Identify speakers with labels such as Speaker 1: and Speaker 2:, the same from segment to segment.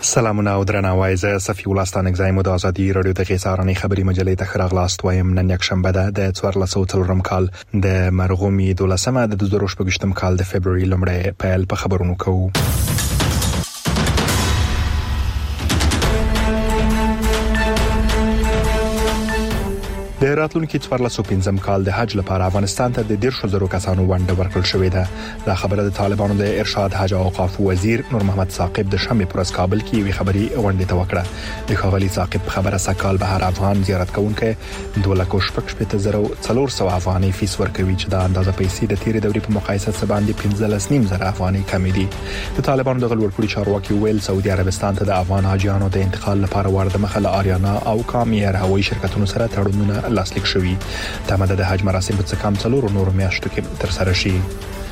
Speaker 1: سلامونه او درناوی، زه صفی ولستان اگزایم د ازادي رادیو د غیسارنې خبري مجلې ته خراغلاست وایم. نن یک شنبه ده د 1403 کال د مرغومي 12مه د 2018 کال د فبرवरी لومړی پیل په خبرونو کوو. د راتلونکي 1415 کال د حج لپاره افغانستان ته د 10,000 کسانو ونډه ورکړل شوې ده. دا خبره د طالبانو د ارشاد حج او اوقاف وزیر نور محمد ثاقب د شنبه پر ورځ کابل کې وی خبري غونډه ته وکړه. د خغلی ثاقب خبره سکال به هر افغان زیارت کوونکې 2,400,000 افغاني فیس ورکوي چې د اندازه پیسې د تیرې دورې په مقایسه سره باندې 15,000 افغاني کم دي. د طالبانو د غلورپوړي چارواکي ویل سعودي عربستان ته د افغان حاجیانو د انتقال لپاره ورده مخله آریانا او کامیر هوایي شرکتونو سره تړونونه لاسلیک شوی. تمه د حج مراسم په څکم څلور نور میاشتو کې تر سره شي.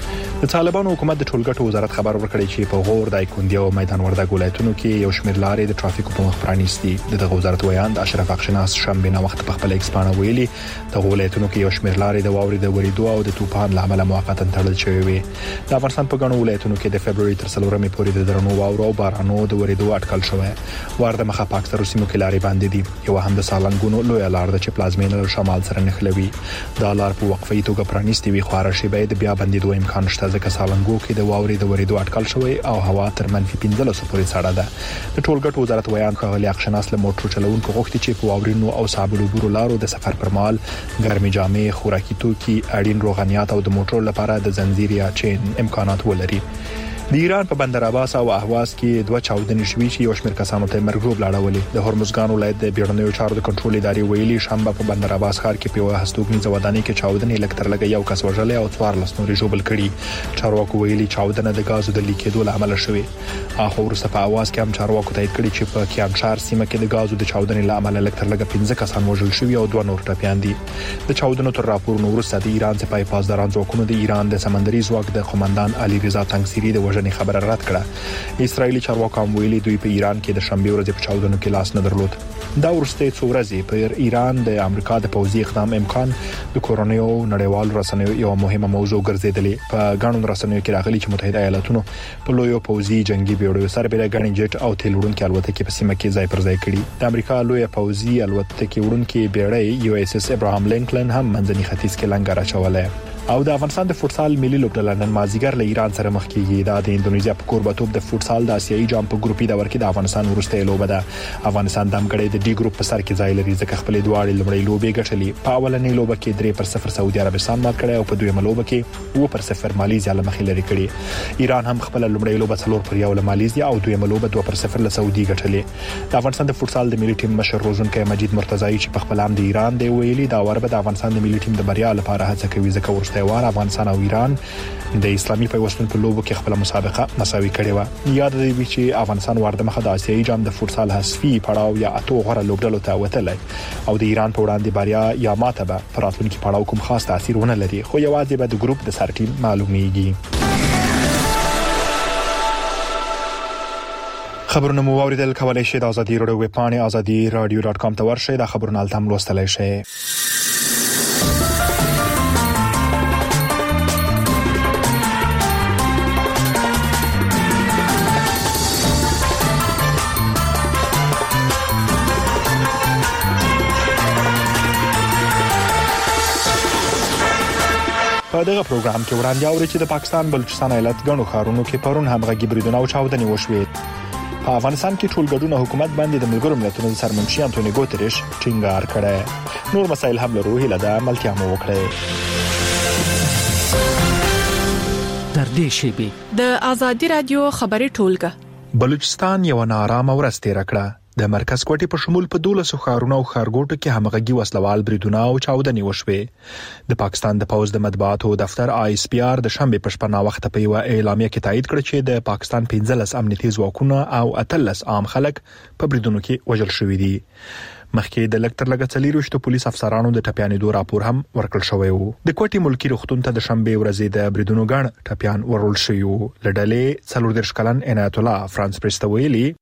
Speaker 1: د طالبانو حکومت د ټولګټو وزارت خبر ورکړی چې په غور د کندي او میدان وردګ ولایتونو کې یو شمېر لارې د ټرافیکو په مخ پرانیستي. د وزارت ویاند اشرف اخشناس شنبه نه وخت په خپل ایکسپانه ویلي د ولایتونو کې یو شمېر لارې د واورې د وریدو او د طوفان لامل موقتا تړل شوې وي. د افغانستان په ګڼو ولایتونو کې د فبرवरी تر 3 پورې د درنو واورو او بارانو د وریدو اټکل شوی. ورده مخه په اکثر سیمو کې لارې باندې دي. یو هم د سالنګونو لوی لار د چې پلازمینه له شمال سره نښلوي. دا لار په وقفه توګه پرانیستي وي، خو راشي به د بیا بندیدو امکان شته ځکه سالنګو د واوري د وریدو اټکل شوی او هوا تر -15 پورې سړه ده. د ټولګټو وزارت ویان خغلی اخشناس له موټر چلوونکو غوښتي چې په واورینو او صابلو بورو لارو د سفر پر مهال ګرمي جامې، خوراکي توکي، اړین روغنيات او د موټر لپاره د زنجیر یا چین امکانات ولري. د ایران په بندر عباس او اهواز کې دوه چاودنې شوې چې یو شمېر کسانو ته مرګ ژوبل اړولې. د هرمزګان ولایت د بیړنیو چارو د کنټرول ادارې ویلي شنبه په بندر عباس ښار کې په هستوګنیزه ودانۍ کې چاودنې لکتر لګي یو کس وژل او 14 نورې ژوبل کړي. چارواکو ویلي چاودنه د غازو د لیکېدو لامل شوې. اخو ورسته په اواز کې هم چارواکو تایید کړي چې په کیانشار سیمه کې د غازو د چاودنې لامل لکتر لګي 15 کسان وژل شوي او 2 نور ټپيان دي. د چاودنو تر راپورونو وروسته د ایران سپاه پاسداران ځواکونو د ایران د سمندري ځواک د قومندان علي رضا تنگسيري د وژنې خبره رد کړه. اسرایلی چارواکو هم ویلي دوی په ایران کې د شنبه ورځې په چاودنو کې لاس نه درلود. دا ورسته څو ورځې په ایران د امریکا د پوځي اقدام امکان د کورونیو نړیوال رسنیو یو مهمه موضوع ګرځیدلې. په غاڼو رسنیو کې راغلي چې متحده ایالاتونو په لوی پوځي جنگي بیړیو سره بل غاڼې جټ او تیل وړونکي الوتکې په سیمه کې ځای پر ځای کړي. د امریکا لوی پوځي الوتکې وړونکي بیړۍ یو اس اس ابراهام لینکلن هم منځني ختیځ کې لنګر اچولای. او د افغانستان د فوتسال ملي لوبډله نن مازیګر له ایران سره مخ کیږي. دا د انډونیزیا په کوربتوب د فوتسال د آسیایي جام په ګروپي دور کې د افغانستان ورسته لوبه ده. افغانستان د امګړې د ډي ګروپ په سر کې ځای لري ځکه خپل دواړې لومړی لوبې ګټلې. په اولنۍ لوبه کې 3-0 سعودي عربستان مات کړی او په دویمه لوبه کې 2-0 ماليزیا له مخې لري کړی. ایران هم خپل لومړی لوبه 4-1 له ماليزیا او دویمه لوبه 2-0 له سعودي ګټلې. د افغانستان د فوتسال د ملي ټیم مشر روزونکي مجید مرتضی چې په خپل هم د ایران دی ویلي دا وربه د افغانستان د ملي ټیم د بریا لپاره هڅه کوي ځکه ورسته وار افغانستان ایران د اسلامي پیوستون په لوبو کې خپل مسابقه مساوي کړې و. یاد دی چې افغانستان ورده مخه د آسیایي جام د فوتسال حذفي پړاو یا اتو غره لوبډلو ته وتلای او د ایران په وړاندې بریا یا ماته به پر راتلونکي پړاو کوم خاص تاثیر ونه لري، خو یوازې به د ګروپ د سر ټیم معلومیږي. خبرونه مو اوریدل کولای شئ د ازادي رادیو ویب پاڼه azadi.radio.com ته ورشئ. د خبرونو التم لوستلای شئ. په دغه پروګرام کې وړاندې اوري چې د پاکستان بلوچستان ایالت غنو ښارونو کې پرون همغږي بریدونه او چاودنې وشوې. په افغانستان کې ټولګډونه حکومت باندې د ملګرو ملتونو سرمنشي انټونی ګوتریش ټینګار کړی. نور مسایل هم لرو، هیله ده ملتیا مو وکړي.
Speaker 2: تر دې شیبې
Speaker 3: د ازادي رادیو خبري ټولګه
Speaker 1: بلوچستان یو نارامه ورځ تیر کړه. د مرکز کوټې په شمول په 12 ښارونو او ښارګوټو کې همغږي وسلوال بریدونه او چاودنې وشوې. د پاکستان د پوز د مطبوعاتو دفتر ISPR د شنبه په شپه وخت په یو اعلامیه کې تایید کړ چې د پاکستان 15 امنیتي ځواکونه او 13 عام خلک په بریدونو کې وژل شوي دي. مخکې د لکتر لګڅلیروشتو پولیس افسرانو د ټپیانېدو راپور هم ورکړل شوی و. د کوټې ملکی روغتون ته د شنبه ورځې د بریدونو غړ ټپیان ورول شوی و. لډلې 40 کلن عنایت الله فرانس پرستویلی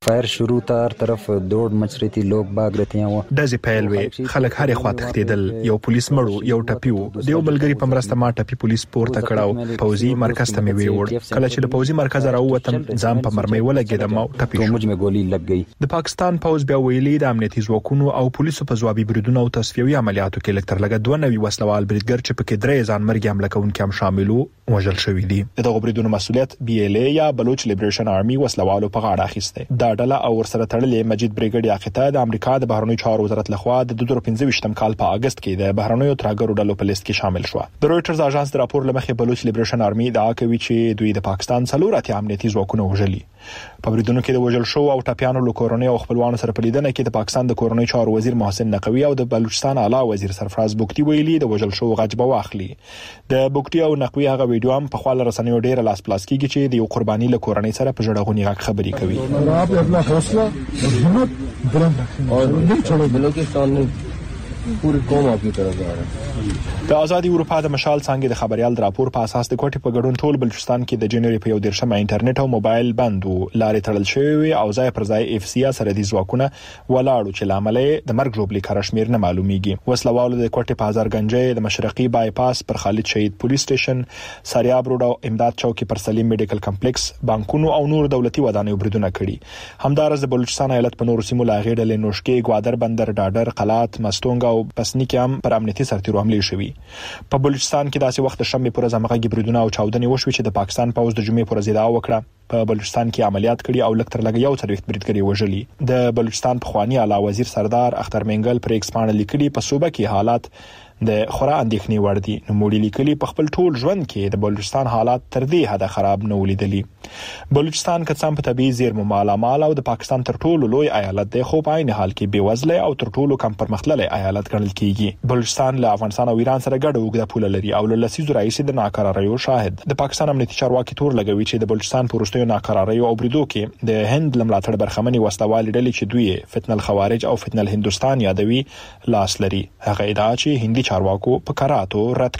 Speaker 4: फायर شروع تا هر طرف دوڑ مچ رہی تھی لوگ باغ رہتے ہیں وہ
Speaker 1: دزې پیل وې خلک هرې خوا تښتېدل یو پولیس مړو یو ټپي وو د یو بلګری په مرسته ما ټپي پولیس پورته کړاو پوځي مرکز ته مې ویوړ کله چې د پوځي مرکز راووتم ځم په مرمۍ ولګېدم او ټپي شوم
Speaker 4: مجمه ګولۍ لګ گئی
Speaker 1: د پاکستان پوځ بیا ویلي د امنیتي ځواکونو او پولیسو په ځوابي بریدونو او تصفیوي عملیاتو کې لکتر لګ 92 وسلوال بریدګر چې په کې درې ځان مرګ حمله کوونکي هم شامل وو وژل شوی دي دغه بریدونو مسؤلیت BLA یا بلوچ لیبریشن آرمي وسلوالو په غاړه اخیسته دا ډله او ورسره تړلې مجید بریګیډ یاقته د امریکا د بهرنیو چارو وزارت لخوا د 2015 کال په اگست کې د بهرنیو ترهګرو ډلو په لیست کې شامل شو د رويټرز اژانس د راپور لمخې بلوچ لیبریشن آرمي دا کوي چې دوی د پاکستان څلوراتي امنیتي ځواکونه وژلي په بریدونو کې د وژل شو او ټاپیانو له کورونی او خپلوانو سره په لیدنه کې د پاکستان د کورونی چارو وزیر محسن نقوی او د بلوچستان اعلی وزیر سرفراز بوکتی ویلي د وژل شو غجبه واخلي د بوکتی او نقوی هغه ویډیو هم په خپل رسنیو ډیر لاس پلاس کیږي چې د یو قرباني له کورونی سره په جړغونی غږ خبري کوي
Speaker 5: आप अपना हौसला और हिम्मत बुलंद रखें और नहीं छोड़ो बलूचिस्तान में पूरी कौम आपकी तरफ आ रहा है
Speaker 1: د آزادي اروپا د مشال څنګه د خبريال د راپور په اساس د کوټې په ګډون ټول بلوچستان کې د جنوري په 1 انټرنیټ او موبایل بند وو لارې تړل شوی او ځای پر ځای FCA سره د ځواکونه ولاړو چې لاملې د مرګ جوړبلي کارشمیر نه معلومیږي وسلوالو د کوټې په هزارګنجې د مشرقي بایپاس پر خالد شهید پولیس سټیشن سریاب روډ او امداد چوکي پر سلیم میډیکل کمپلیکس بانکونو او نور دولتي ودانیو بریدونه کړي همدارس د بلوچستان ایالت په نورو سیمو لاغې ډلې نوشکي ګوادر بندر ډاډر قلات مستونګ او پسنی کې هم پر امنیتي سرتیرو حمله شوې په بلوچستان کې داسې وخت شنبه پر ځمغه بریدونه او چاودنې وشوي چې د پاکستان پوځ د جمعې پر ضد وکړه په بلوچستان کې عملیات کړي او لکتر لګ یو څلويخت بریدګری وژلي د بلوچستان په خواني اعلی وزیر سردار اختر منګل پر ایکسپان لیکلي په صوبه کې حالات د خورا اندېښنې وړ دي نو موړي لیکلي په خپل ټول ژوند کې د بلوچستان حالات تر دې حد خراب نه ولیدلي بلوچستان کڅام په طبي زیرمو مال او د پاکستان تر ټولو لوی ایالت دی خو په عین حال کې بیوزله او تر ټولو کم پرمختللی ایالت ګڼل کیږي بلوچستان له افغانستان او ایران سره ګډه وګړه پوله لري او له لسیزو راځي د ناقراریو شاهد د پاکستان امنیتي چارواکي تور لګوي چې د بلوچستان په وروستیو ناقراریو او بریدو کې د هند لملاتړ برخمنې وسلوال ډلې چې دوی فتنه الخوارج او فتنه الهندوستان یادوي لاس لري هغه ادعا چې هندي چارواکو په کراتو رد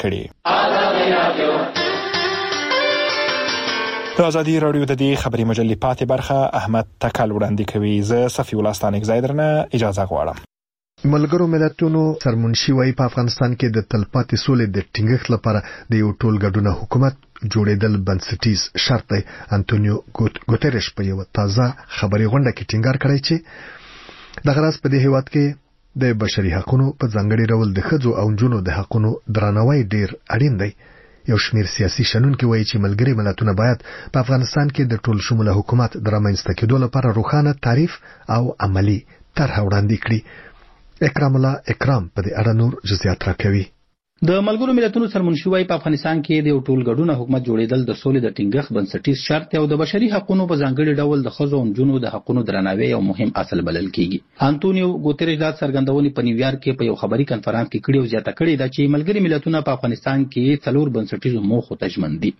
Speaker 1: کړي د ازادي رادیو د دې خبري مجلې پاتې برخه احمد تکل وړاندې کوي زه صفي الله ستانک زیدرنه اجازه غواړم
Speaker 6: ملګرو ملتونو سرمنشي وايي په افغانستان کې د تلپاتې سولې د ټینګښت لپاره د یو ټولګډونه حکومت جوړېدل بنسټیز شرط دی انټونیو ګوتریش په یو تازه خبري غونډه کې ټینګار کړی چې د غراس په دې هیواد کې د بشري حقوقو په ځانګړي ډول د ښځو او نجونو د حقوقو درناوی ډیر اړین دی یو شمیر سیاسي شنونکي وایي چې ملګري ملتونه باید په افغانستان کې د ټول شموله حکومت د رامنځته کېدو لپاره روښانه تعریف او عملی طرح وړاندې کړي اکرام الله اکرام په دې اړه نور جزئیات راکوي
Speaker 7: د ملګرو ملتونو سرمنشي وايي په افغانستان کې د یو ټولګډونه حکومت جوړېدل د سولې د ټینګښت بنسټیز شرط او د بشري حقوقو په ځانګړي ډول د ښځو او نجونو د حقوقو درناوی یو مهم اصل بلل کیږي انټونیو ګوتریش دا څرګندونې په نیویارک کې په یو خبري کانفرنس کې کړي او زیاته کړي دا چې ملګري ملتونه په افغانستان کې څلور بنسټیزو موخو ته ژمن دي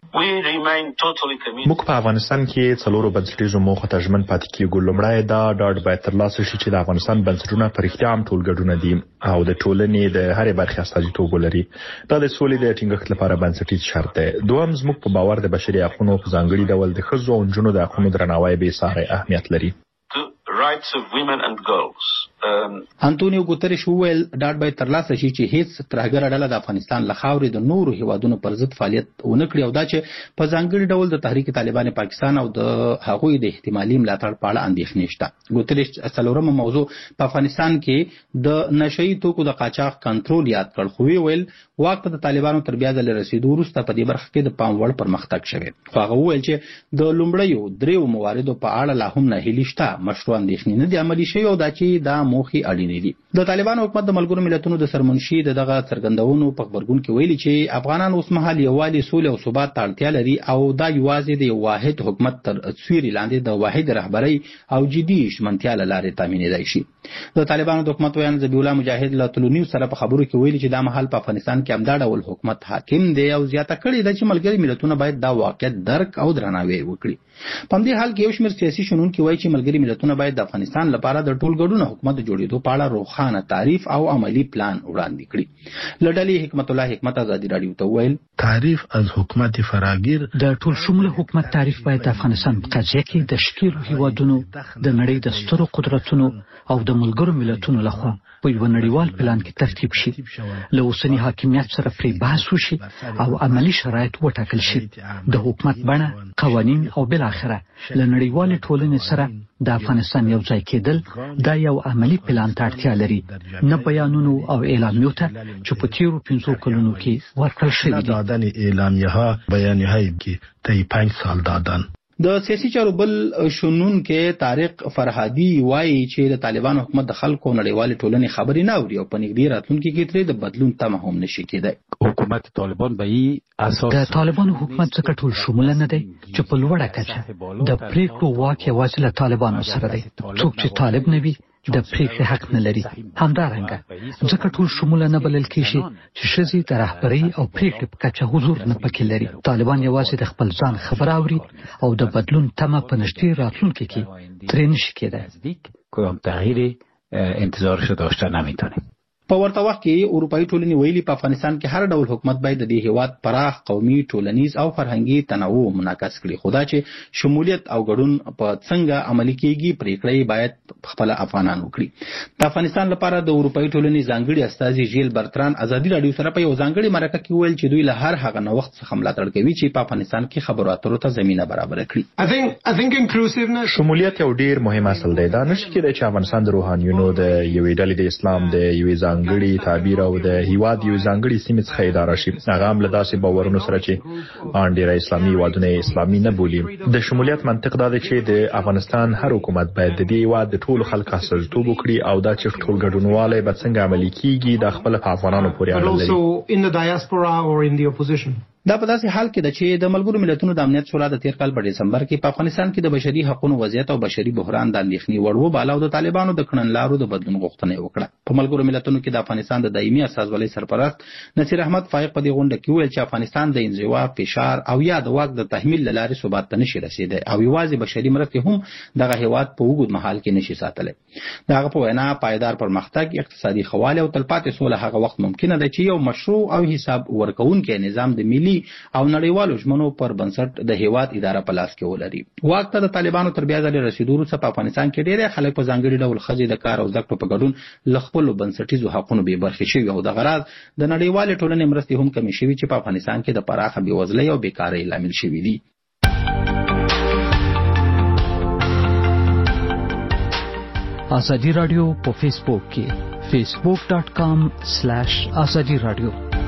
Speaker 1: موږ په افغانستان کې څلورو بنسټیزو موخو ته ژمن پاتې کیږو لومړی دا ډاډ باید ترلاسه شي چې د افغانستان بنسټونه په رښتیا هم ټولګډونه دي او د ټولنې د هرې برخې استازیتوب ولري دا د سولې د ټینګښت لپاره بنسټیز شرط دی دوهم زموږ په باور د بشري حقوقو په ځانګړي ډول د ښځو او نجونو د حقوقو درناوی به ساري اهمیت لري
Speaker 8: rights of women and girls.
Speaker 7: انټونیو ګوتریش وویل ډاډ باید ترلاسه شي چې هیڅ ترهګره ډله د افغانستان له خاورې د نورو هیوادونو پر ضد فعالیت ونه کړي او دا چې په ځانګړي ډول د تحریک طالبان پاکستان او د هغوی د احتمالي ملاتړ په اړه اندېښنې شته ګوتریش څلورمه موضوع په افغانستان کې د نشئی توکو د قاچاق کنټرول یاد کړ خو ویل واک ته د طالبانو تر بیا د رسیدو وروسته په دې برخه کې د پام وړ پرمختګ شوی خو هغه ویل چې د لومړیو دریو مواردو په اړه لا هم ناهیلي شته مشروع اندېښنې نه دي عملي شوي او دا چې دا موخې اړینې دي د طالبانو حکومت د ملګرو ملتونو د سرمنشي دغه څرګندونو په خبرګون کې ویلي چې افغانان اوس مهال یووالي سولې او ثبات ته اړتیا لري او دا یوازې د یو واحد حکومت تر سیوري لاندې د واحد رهبرۍ او جدي شمنتیا له لارې تامینېدای شي د طالبانو د حکومت ویان ذبیح الله مجاهد له تلونیو سره په خبرو کې ویلي چې دا مهال په افغانستان کې همدا ډول حکومت حاکم دی او زیاته کړې ده چې ملګري ملتونه باید دا واقعیت درک او درناوی وکړي په دې حال کې یو شمېر سیاسي شنونکي وایي چې ملګري ملتونه باید د افغانستان لپاره د ټولګډونه حکومت د جوړېدو په اړه روښانه تعریف او عملی پلان وړاندې کړی. لډلې حکمت الله حکمت ازادي رادیو ته وویل
Speaker 9: تعریف از حکومت فراگیر
Speaker 2: د ټول شموله حکومت تعریف باید د افغانستان په قضیه کې د شکیلو هیوادونو د نړۍ د سترو قدرتونو او د ملګرو ملتونو لخوا په یو نړیوال پلان کې ترتیب شي، له اوسني حاکمیت سره پرې بحث وشي او عملی شرایط وټاکل شي. د حکومت بڼه، قوانین او بل اخره له نړیوال ټولنې سره د افغانستان یو ځای کېدل دا یو عملی پلان ته اړتیا لري، نه بیانونو او اعلامیو ته چې په تیرو 5 کلونو کې ورکړل شوي دي.
Speaker 9: دادن اعلامیه‌ها بیانیه‌هایی که طی 5 سال دادن.
Speaker 7: د سیاسي چارو بل شنونکي طارق فرهادي وایي چې د طالبانو حکومت د خلکو نړیوال ټولنې خبرې نه اوري او په نږدې راتلونکي کې ترې د بدلون تمه هم نشي کېدای.
Speaker 10: حکومت طالبان به ای اساس
Speaker 2: د طالبانو حکومت څخه ټول شموله نه دی چې په لوړه کچه د پریکړو واک یوازې له طالبانو سره دی. څوک چې طالب نه وي د پریکړې حق نه لري. همدارنګه ځکه ټول شموله نه بلل کېږي چې ښځې د رهبرۍ او پریکړې په کچه حضور نه پکې لري. طالبان یوازې د خپل ځان خبره اوري او د بدلون تمه په نږدې راتلونکي کې ترې نشي کېدای.
Speaker 10: کدام تغییری انتظارش داشته نمیتونیم.
Speaker 7: په ورته وخت کې اروپאי ټولنې ویلي په افغانستان کې هر ډول حکومت باید د دې هیواد پراخ قومي، ټولنیز او فرهنګي تنوع منعکس کړي. خدا چې شمولیت او ګډون په څنګه عملي کیږي پریکړې باید خپل افغانان وکړي. د افغانستان لپاره د اروپאי ټولنې ځانګړي استازي ژیل برتران ازادي رادیو سره په یو ځانګړي مرکه کې ویل چې دوی له هر هغه نوښت څخه ملاتړ کوي چې په افغانستان کې خبرو اترو ته زمينه برابر کړي.
Speaker 1: شمولیت یو ډیر مهم اصل دی. دا نشي کېدای چې افغانستان د روحانيونو د یوې ډلې د اسلام د یوې ځانګړي تعبیر او د هیواد یو ځانګړي سیمه څخه اداره شي. هغه هم له داسې باورونو سره چې ان ډیر اسلامي هیوادونه اسلامي نه بولي. د شمولیت منطق دا دی چې د افغانستان هر حکومت باید د دې هیواد د ټولو خلکو استازیتوب وکړي او دا چې ټول ګډونواله به څنګه عملي کیږي د خپل افغانانو پورې اړه لري.
Speaker 7: دا په داسې حال کې ده چې د ملګرو ملتونو د امنیت شورا د تیر کال په دسمبر کې په افغانستان کې د بشري حقوقو وضعیت او بشري بحران د اندېښنې وړ وباله او د طالبانو د کړنلارو د بدلون غوښتنه وکړه. په ملګرو ملتونو کې د افغانستان د دایمي استازولۍ سرپرست نصیر احمد فائق په دې غونډه کې ویل چې افغانستان د انزوا، فشار او یا د واک د تحمیل لارې ثبات ته نشي رسیدای او یوازې بشري مرستې هم دغه هیواد په وګړو مهال کې نشي ساتلی. دغه په وینا پایدار پرمختګ، اقتصادي ښهوالی او تلپاتې سوله هغه وخت ممکنه ده چې یو مشروع او حساب ورکوونکی نظام د ملي او نړیوالو ژمنو پر بنسټ د هیواد اداره په لاس کې ولري. واک ته د طالبانو تر بیا ځلې رسیدو وروسته په افغانستان کې ډېری خلک په ځانګړي ډول ښځې د کار او زده کړو په ګډون له خپلو بنسټیزو حقونو بې برخې شوي او دغه راز د نړیوالې ټولنې مرستې هم کمې شوي چې په افغانستان کې د پراخه بېوزلۍ او بېکارۍ لامل شوي دي.
Speaker 2: ازادي رادیو په فیسبوک کې facebook.com/azadi radio.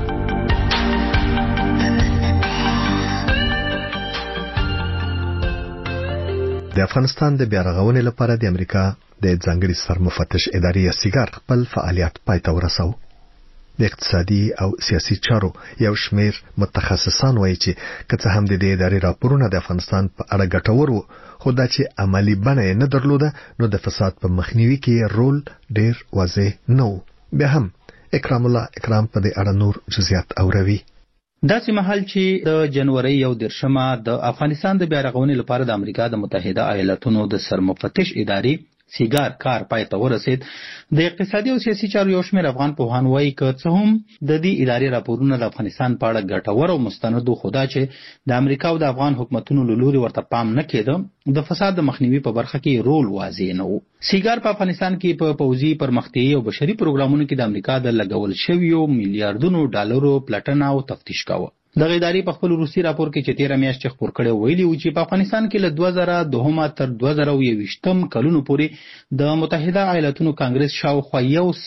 Speaker 6: د افغانستان د بیارغونې لپاره د امریکا د ځانګړي سرمفتش ادارې سیګار خپل فعالیت پای ته ورساو. د اقتصادي او سیاسي چارو یو شمېر متخصصان وایي چې که څه هم د دې ادارې راپورونه د افغانستان په اړه ګټور وو، خو دا چې عملی بڼه یې نه درلوده نو د فساد په مخنیوي کې رول ډېر واضح نه و. بیا هم اکرام الله اکرام په دې اړه نور جزئیات اوروي.
Speaker 7: داسې مهال چې د جنوري 1 د افغانستان د بیارغونې لپاره د امریکا د متحده ایالاتونو د سرمفتش ادارې سیګار کار پای ته ورسید، د اقتصادي او سیاسي چارو یو شمېر افغان پوهان وایي که څه هم د دې ادارې راپورونه د افغانستان په اړه ګټور او مستند خو دا چې د امریکا او د افغان حکومتونو له لوري ورته پام نه کېده، د فساد د مخنیوي په برخه کې رول واضح نه و. سیګار په افغانستان کې په پوځي، پرمختیایي او بشري پروګرامونو کې د امریکا د لګول شویو میلیارډونو ډالرو پلټنه او تفتیش کاوه. دغه ادارې په خپل روسي راپور کې چې 13 میاشتې خپور کړی ویلي و چې په افغانستان کې له 2002 تر 2021 کلونو پورې د متحده ایالاتونو کانګرس شاوخوا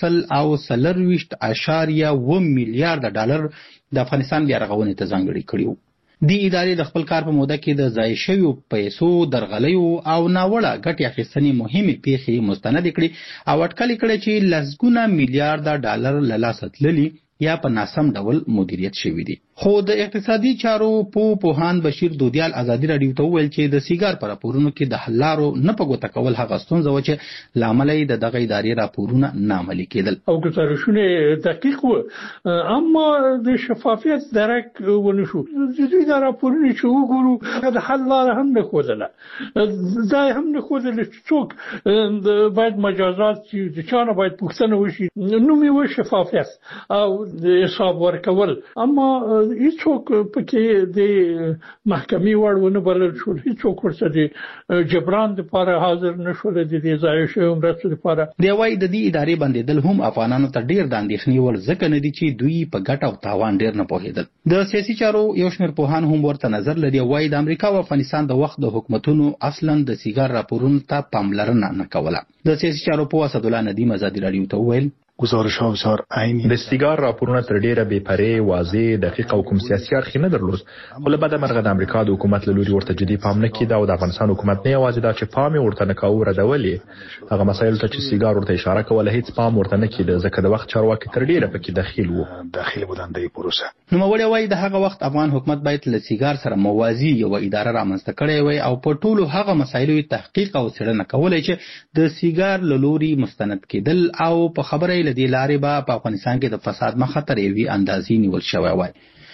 Speaker 7: 140.7 میلیارډ ډالر د افغانستان بیارغونې ته ځانګړي کړي وو. دې ادارې د خپل کار په موده کې د ضایع شویو پیسو، درغلیو او ناوړه ګټې اخیستنې مهمې پیښې مستند کړي او اټکل کړي چې لسګونه میلیارډ ډالر له لاسه تللي یا په ناسم ډول مدیریت شوي دي. خو د اقتصادي چارو پوهاند بشیر دودیال ازادي رادیو ته وویل چې د سیګار په راپورونو کې د حل لارو نه په ګوته کول هغه ستونزه و چې لامل یې د دغه ادارې راپورونه ناعملي کېدل
Speaker 11: او گزارشونه دقیق و اما د شفافیت درک ونشو د دې راپورونه چې وګورو د حل لار هم نه خوله دا هم نه خوله څوک باید مجازات چې چانه باید پوښتنه وشي نو می و شفافیت او د حساب ورکول اما هیڅوک پکې د محکمې وړونه بلل شو هیڅوک ورته د جبران لپاره حاضر نشول د دې ځای شو مرسته لپاره
Speaker 7: دی وايي د دې ادارې باندې دل هم افغانانو ته ډیر د اندېښنې ول ځکه نه دي چې دوی په ګټه او تاوان ډیر نه پوهیدل د سیاسي چارو یو شمېر پوهان هم ورته نظر لري وايي د امریکا او افغانستان د وخت د حکومتونو اصلا د سیګار راپورونو ته پاملرنه نه کوله د سیاسي چارو په اسد الله ندیم ازادي رادیو ته ویل
Speaker 9: گزارش ها بسیار عینی
Speaker 1: د سیګار راپورونه تر ډیره بې پرې واضح دقیق او کوم سیاسي اړخ نه درلود خو له بده مرغه د امریکا د حکومت له لوري ورته جدي پام نه کیده او د افغانستان حکومت نه یوازې دا چې پام ورته نه کاوه ردولې هغه مسایل ته چې سیګار ورته اشاره کوله هیڅ پام ورته نه کیده ځکه د وخت چارواکي تر ډیره پکې
Speaker 9: داخل بودن د پروسه
Speaker 7: نو وړي وای د هغه وخت افغان حکومت باید له سیګار سره موازی یو اداره رامنځته کړي وي او په ټولو هغه مسایلو تحقیق او څېړنه کولای چې د سیګار له لوري مستند کېدل او په خبرې لدی لارې به په افغانستان کې د فساد مخه تر یوې اندازې نیول شوی وای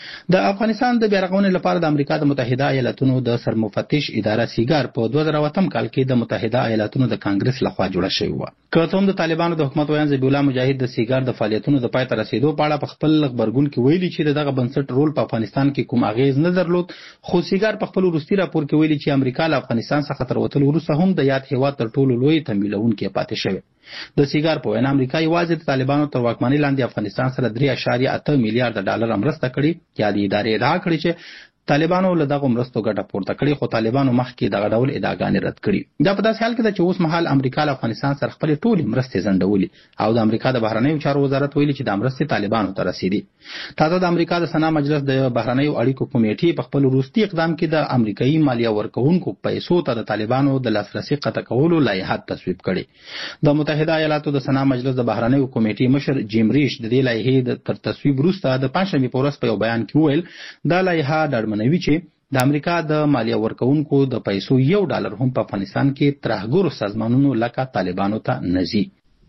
Speaker 7: د افغانستان د بیارغونې لپاره د امریکا د متحده ایالاتونو د سرمفتش اداره سیګار په 2008 کال کې د متحده ایالاتونو د کانګرس لخوا جوړه شوې و. که څوم د طالبانو د حکومت ویان ذبیح الله مجاهد د سیګار د فعالیتونو د پای ته رسیدو په اړه په خپل خبرګون کې ویلي چې دغه بنسټ رول په افغانستان کې کوم اغیز نه درلود خو سیګار په خپل وروستي راپور کې ویلي چې امریکا له افغانستان څخه تر وتلو وروسته هم د یاد هیواد تر ټولو لوی تمویلونکې پاتې شوی. د سیګار په وینا امریکا یوازې د طالبانو تر واکمنۍ لاندې افغانستان سره 3.8 میلیارډ ډالر مرسته کړې یا د ادارې ادعا کړې چې طالبانو له دغه مرستو ګټه پورته کړې خو طالبانو مخکې دغه ډول ادعاګانې رد کړې. دا په داسې حال کې ده چې اوس مهال امریکا له افغانستان سره خپل ټولې مرستې ځنډولې او د امریکا د بهرنیو چارو وزارت ویلي چې د مرستې طالبانو ته رسیدي. تازه د امریکا د سنا مجلس د بهرنیو اړیکو کمیټې په خپل وروستي اقدام کې د امریکایي مالیه ورکوونکو پیسو ته د طالبانو د لاسرسي قطع کولو لایحه تصویب کړې. د متحده ایالاتو د سنا مجلس د بهرنیو کمیټې مشر جیم ریش د دې لایحې تر تصویب وروسته د پنځمې په ورځ په یو بیان کې وویل دا لایحه ډاډمنوي چې د امریکا د مالیه ورکوونکو د پیسو $1 هم په افغانستان کې ترهګرو سازمانونو لکه طالبانو ته نزي.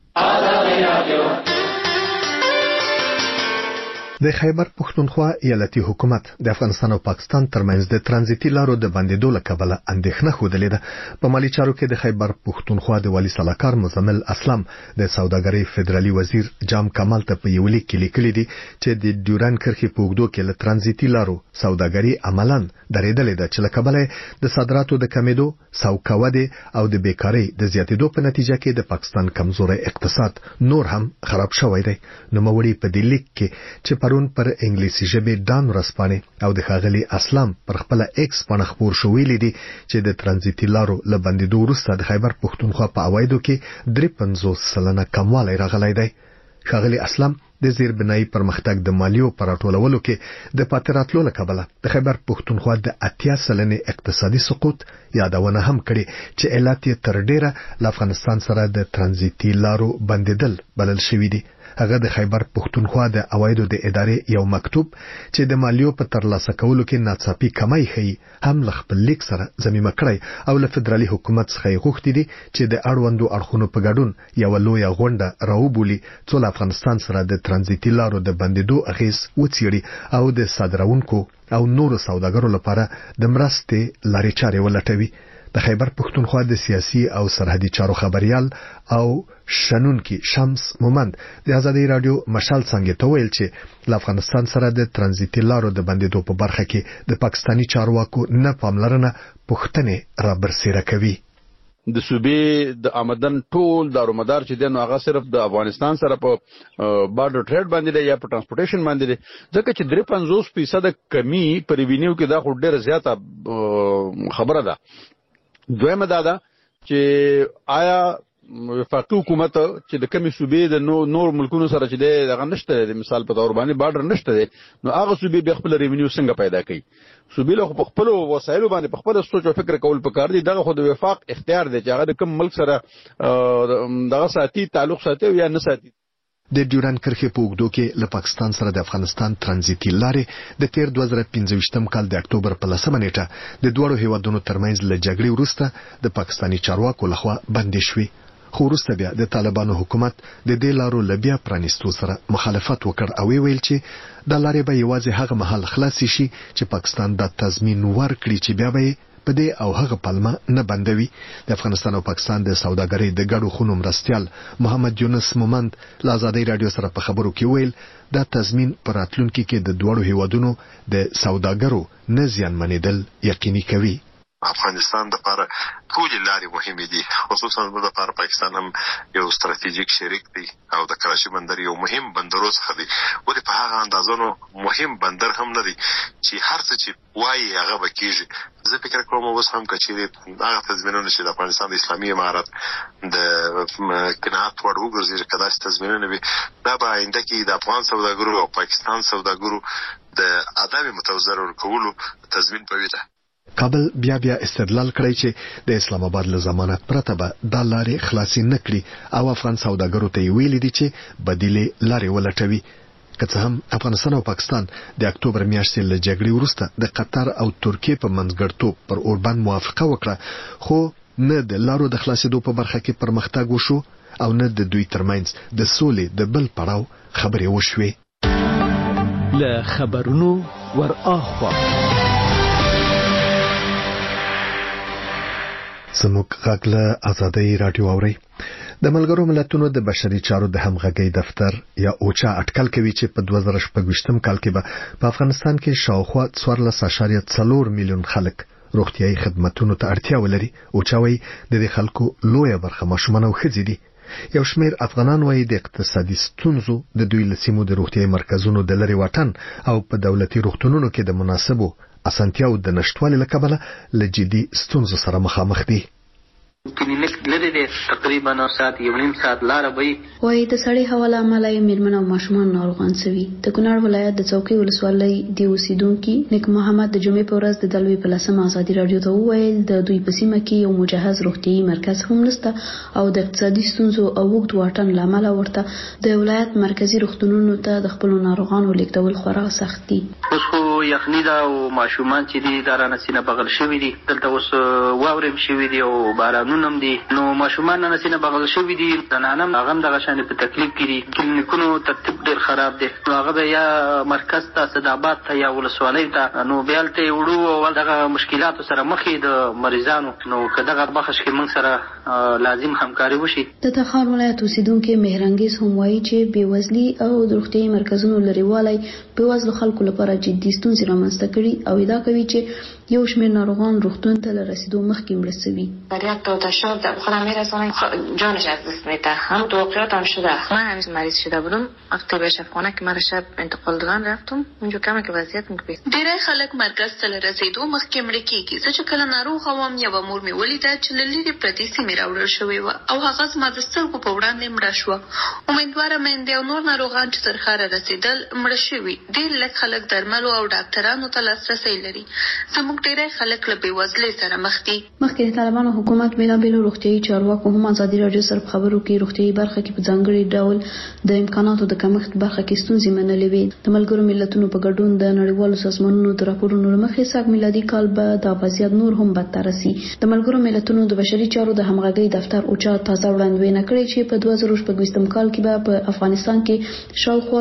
Speaker 6: د خیبر پښتونخوا ایالتي حکومت د افغانستان او پاکستان ترمنځ د ترانزیتي لارو د بندیدو له کبله اندېښنه خوده ده. په مالی چارو کې د خیبر پښتونخوا د والي صلاحکار مزمل اسلام د سوداګرۍ فدرالي وزیر جام کمال ته په یو لیک کې لیکلي دي چې د ډیورن کرښې په اوږدو کې له ترانزیتي لارو سوداګري عملاً درېدلې ده چې له کبله د صادراتو د کمیدو سوکاوده او د بیکاری د زیاتېدو په نتیجه کې د پاکستان کمزوري اقتصاد نور هم خراب شوی دی. نو موري په دې لیک کې چې پرون پر انګلیسي ژبه دان رسپانه او د خاغلی اسلام پر خپل ایکس باندې خبر شو ویلي دي چې د ترانزیتي لارو له بندیدو وروسته د خیبر پښتونخوا په اوایدو کې 53% کموالی راغلی دی. خاغلی اسلام د زیربنایي پرمختګ د مالیو پر ټولولو کې د پاتراتلو لکبله د خیبر پښتونخوا د 80% اقتصادي سقوط یادونه هم کړي چې علت یې تر ډیره له افغانستان سره د ترانزیتي لارو بندیدل بلل شوې دي. هغه د خیبر پښتونخوا د اوایدو د ادارې یو مکتوب چې د مالیو په ترلاسه کولو کې ناڅاپي کمی خي هم له خپل لیک سره ضمیمه کړی او له فدرالي حکومت څخه غوښتي دي چې د اړوندو اړخونو په ګډون یو لوی غونډه راوبولي چې افغانستان سره د ترانزیتي لارو د بندیدو اغیز وڅېړي او د صادرونکو او نورو سوداګرو لپاره د مرستې لارې چارې ولټوي. د خیبر پښتونخوا د سیاسي او سرحدي چارو خبريال او شنونکي شمس مومند د ازادي رادیو مشال څنګه ته ویل چې له افغانستان سره د ترانزیتي لارو د بندیدو په برخه کې د پاکستاني چارواکو نه پاملرنه پښتنې را برسېره کوي.
Speaker 12: د صوبې د آمدن ټول دارومدار چې دنو هغه صرف د افغانستان سره په بارډر ټریډ باندې دی یا په ترانسپورټیشن باندې دی ځکه چې 53% کمی په ریوینیو کې دا خو ډېر زیاته خبره ده. دویمه دا ده چې آیا وفاقي حکومت چې د کمی صوبې د نور ملکونو سره چې دی دغه نشته د مثال په تور باندې بارډر نشته دی نو هغه صوبې به خپل ریوینیو څنګه پیدا کوي. صوبې له خپل وسایلو باندې په خپل سوچ او فکر کول پکار دي. دغه خو د وفاق اختیار دی چې هغه د کوم ملک سره دغه ساتي تعلق ساتي یا نه ساتي.
Speaker 6: د ډیورند کرښې په اوږدو کې له پاکستان سره د افغانستان ترانزیتي لارې د تیر 2015 کال د اکتوبر په 10 نیټه د دوړو هیوادونو ترمنځ له جګړې وروسته د پاکستاني چارواکو لخوا بندي شوې. خو وروسته بیا د طالبانو حکومت د دې لارو لبیا پرانیستو سره مخالفت وکړ او ویل چې د لارې به یوازې هغه مهال خلاص شي چې پاکستان د تضمین ورکړي چې بیا به په دې او هغه پلمه نه بندوي. د افغانستان او پاکستان د سوداګرۍ د ګډو خونو مرستيال محمد یونس مومند له آزادۍ رادیو سره په خبرو کې ویل دا تضمین پر راتلونکي کې د دوړو هیوادونو د سوداګرو نه زیانمنېدل یقیني کوي.
Speaker 13: افغانستان د لپاره ټول لارې مهمې دي، خصوصا د لپاره پاکستان هم یو ستراتیژیک شریک دی او د کراچي بندر یو مهم بندر څخه دی. ولې په هغه اندازونو مهم بندر هم نه دی چې هر څه چې وایي هغه وکیږي. زه فکر کوم اوس هم کچېرې هغه تضمینونه چې د افغانستان د اسلامي امارت د قناعت وړ وګرځي کدا چې تضمینونه وي دا به آینده کې د افغان سوداګرو او پاکستان سوداګرو د عدم متوازن ورکولو تضمین پوي.
Speaker 6: کابل بیا استدلال کړی چې د اسلام آباد له ضمانت پرته به د لارې خلاصي نکړي او افغان سوداګرو ته ویلي دي چې بدیله لارې ولټوي. که څه هم افغانستان او پاکستان د اکتوبر میاشتې له جګړې وروسته د قطر او ترکیې په منځګړتوب پر اوربند موافقه وکړه، خو نه د لارو د خلاصېدو په برخه کې پرمختګ وشو او نه د دوی ترمنځ د سولې د بل پړاو خبرې وشوې.
Speaker 14: له خبرونو ورآخوا
Speaker 6: زموږ غږ له آزادۍ رادیو اوري. د ملګرو ملتونو د بشري چارو د همغږۍ دفتر یا اوچا اټکل کوي چې په 2014 کال کې به په افغانستان کې شاوخوا 14.4 میلیون خلک روغتيایي خدماتو ته اړتیا ولري. اوچا وايي د دې خلکو لویه برخه ماشومان او ښځې دي. یو شمېر افغانان وايي د اقتصادي ستونزو د دوی لسیمو د روغتيایي مرکزونو د لری واټن او په دولتي روغتونونو کې د مناسبو اسانتیاو د نشټوالي له کبله له جدي ستونزو سره مخامخ دي.
Speaker 15: کلینیک لري د تقریبا 9 ساعت یو نیم ساعت لار وي.
Speaker 16: وای د سړی حواله عملای میرمن او ماشومان ناروغان سوي. د کونړ ولایت د چوکي ولسوالۍ دی اوسیدونکو نیک محمد د جمعې په ورځ د دلوي په لسمه ازادي رادیو ته وویل د دوی په سیمه کې یو مجهز روغتيایي مرکز هم نشته او د اقتصادي ستونزو او وګت واټن لامل ورته د ولایت مرکزی روغتونونو ته د خپل ناروغانو لیکدول خورا سخت دي.
Speaker 15: خو یخنی دا او ماشومان چې دي دارانه سینه بغل شوی دي، دلته اوس واورم شوی دي او بارانونم دي، نو ماشومان نه سینه بغل شوی دي، تنانم هغه د غشان په تکلیف کې دي. کلینیکونو ترتیب ډیر خراب دي. نو هغه یا مرکز ته صدابات ته یا ولسوالۍ ته نو بیالته وړو او دغه مشکلات سره مخې د مریضانو نو کداغه بخښ کې موږ سره لازم همکاري وشي.
Speaker 16: د تخار ولایت اوسیدونکو مهرنګیز هم وایي چې بیوزلي او د روغتيایي مرکزونو لريوالي بیوزلو خلکو لپاره جدي ستونزې رامنځته کړي او ادعا کوي چې یو شمېر ناروغان روغتون ته رسیدو مخکې مړه شوي.
Speaker 17: برای داداشم در خودم میرسونم جانش از دست میده. هم توقیات هم شده. من همیشه مریض شده بودم. وقتی به شفاخانه که من شب انتقال دادن رفتم اونجا کمه که وضعیت مکبید.
Speaker 3: ډیری خلک مرکز ته رسیدو مخکې مړه کیږي. زه چې کله ناروغ وم یو مور مې ولیده چې لری پردي سیمې راوړل شوې و او هغه زما د سترګو په وړاندې مړه شو. امیدواره مې د نور ناروغان چې تر خاره رسیدل مړه شوي. ډیر لږ خلک درملو او ډاکټرانو ته لاسرسي لري. زموږ ډیری خلک له بیوزلۍ سره مخ دي.
Speaker 16: مخکې د طالبانو حکومت بیلابیلو روغتيایي چارواکو هم ازادي رادیو سره خبرو کې روغتيایي برخه کې په ځانګړي ډول د امکاناتو د کمښت برخه کې ستونزې منلې وي. د ملګرو ملتونو په ګډون د نړیوالو سازمانونو د راپورونو لمخې ساق میلادي کال به د وضعیت نور هم بدتر شي. د ملګرو ملتونو د بشري چارو د همغږۍ دفتر اوچا تازه وړاندوینه کړې چې په 2014 کال کې به په افغانستان کې شاوخوا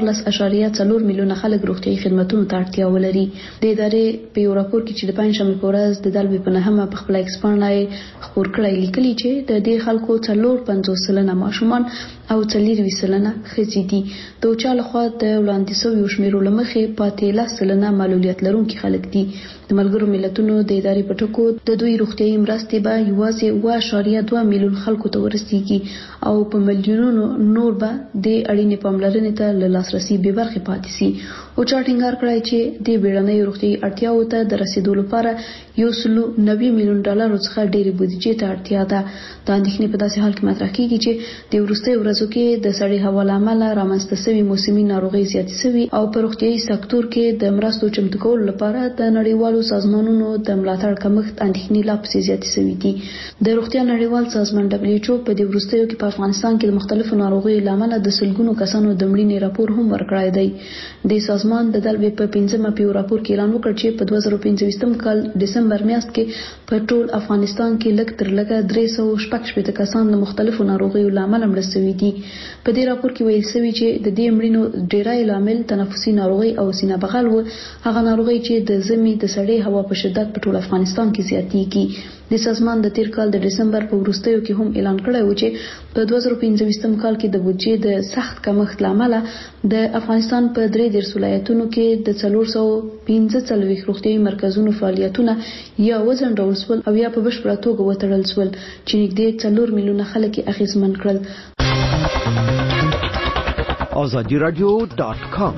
Speaker 16: 14.4 میلیونه خلک روغتيایي خدماتو ته اړتیا ولري. د ادارې په یو راپور کې چې د پنځمې په ورځ د دلوي په نهمه په خپل ایکسپانډای خبر کړی لیکلي چې د دې خلکو 450% ماشومان او 40% ښځې دي. د اوچا لخوا د وړاندې شویو شمیرو لمخې پاتې 10% معلولیت لرونکي خلک دي. د ملګرو ملتونو د ادارې په ټکو د دوی روغتيایي مرستې به یوازې 1.2 میلیون خلکو ته ورسیږي او په میلیونونو نور به د اړینې پاملرنې ته له لاسرسي بې برخې پاتې شي. اوچا ټینګار کړی چې د بیړنۍ روغتیايي اړتیاو ته د رسیدو لپاره $190 میلیون څخه ډېرې بودیجې ته اړتیا ده. دا اندېښنې په داسې حال کې مطرح کیږي چې د وروستیو ورځو کې د سړې هوا له امله رامنځته شوي موسمي ناروغۍ زیاتې شوي او په روغتیايي سکتور کې د مرستو چمتو کولو لپاره د نړیوالو سازمانونو د ملاتړ کمښت اندېښنې لا پسې زیاتې شوي دي. د روغتیا نړیوال سازمان WHO په دې وروستیو کې په افغانستان کې د مختلفو ناروغیو له امله د سلګونو کسانو د مړینې راپور هم ورکړی دی. د سازمان د دلبې په 15مه پیو راپور کې اعلان وکړ چې په 2015 کال ډسمبر میاشت کې په ټول افغانستان کې لږ تر لږه 316 کسان د مختلفو ناروغیو له امله مړه شوي دي. په دې راپور کې ویل شوی چې د دې مړینو ډیری لامل تنفسي ناروغي او سینه بغل و، هغه ناروغي چې د زمي د سړې هوا په شدت په ټول افغانستان کې زیاتېږي. د سازمان د تیر کال د ډسمبر په وروستیو کې هم اعلان کړی و چې په 2015 کال کې د بودجې د سخت کمښت له امله د افغانستان په 33 ولایتونو کې د 415 روغتیايي مرکزونو فعالیتونه یا وځنډول شول او یا په بشپړه توګه وتړل شول چې نږدې 4 میلیونه خلک یې اغېزمن کړل.
Speaker 14: azadiradio.com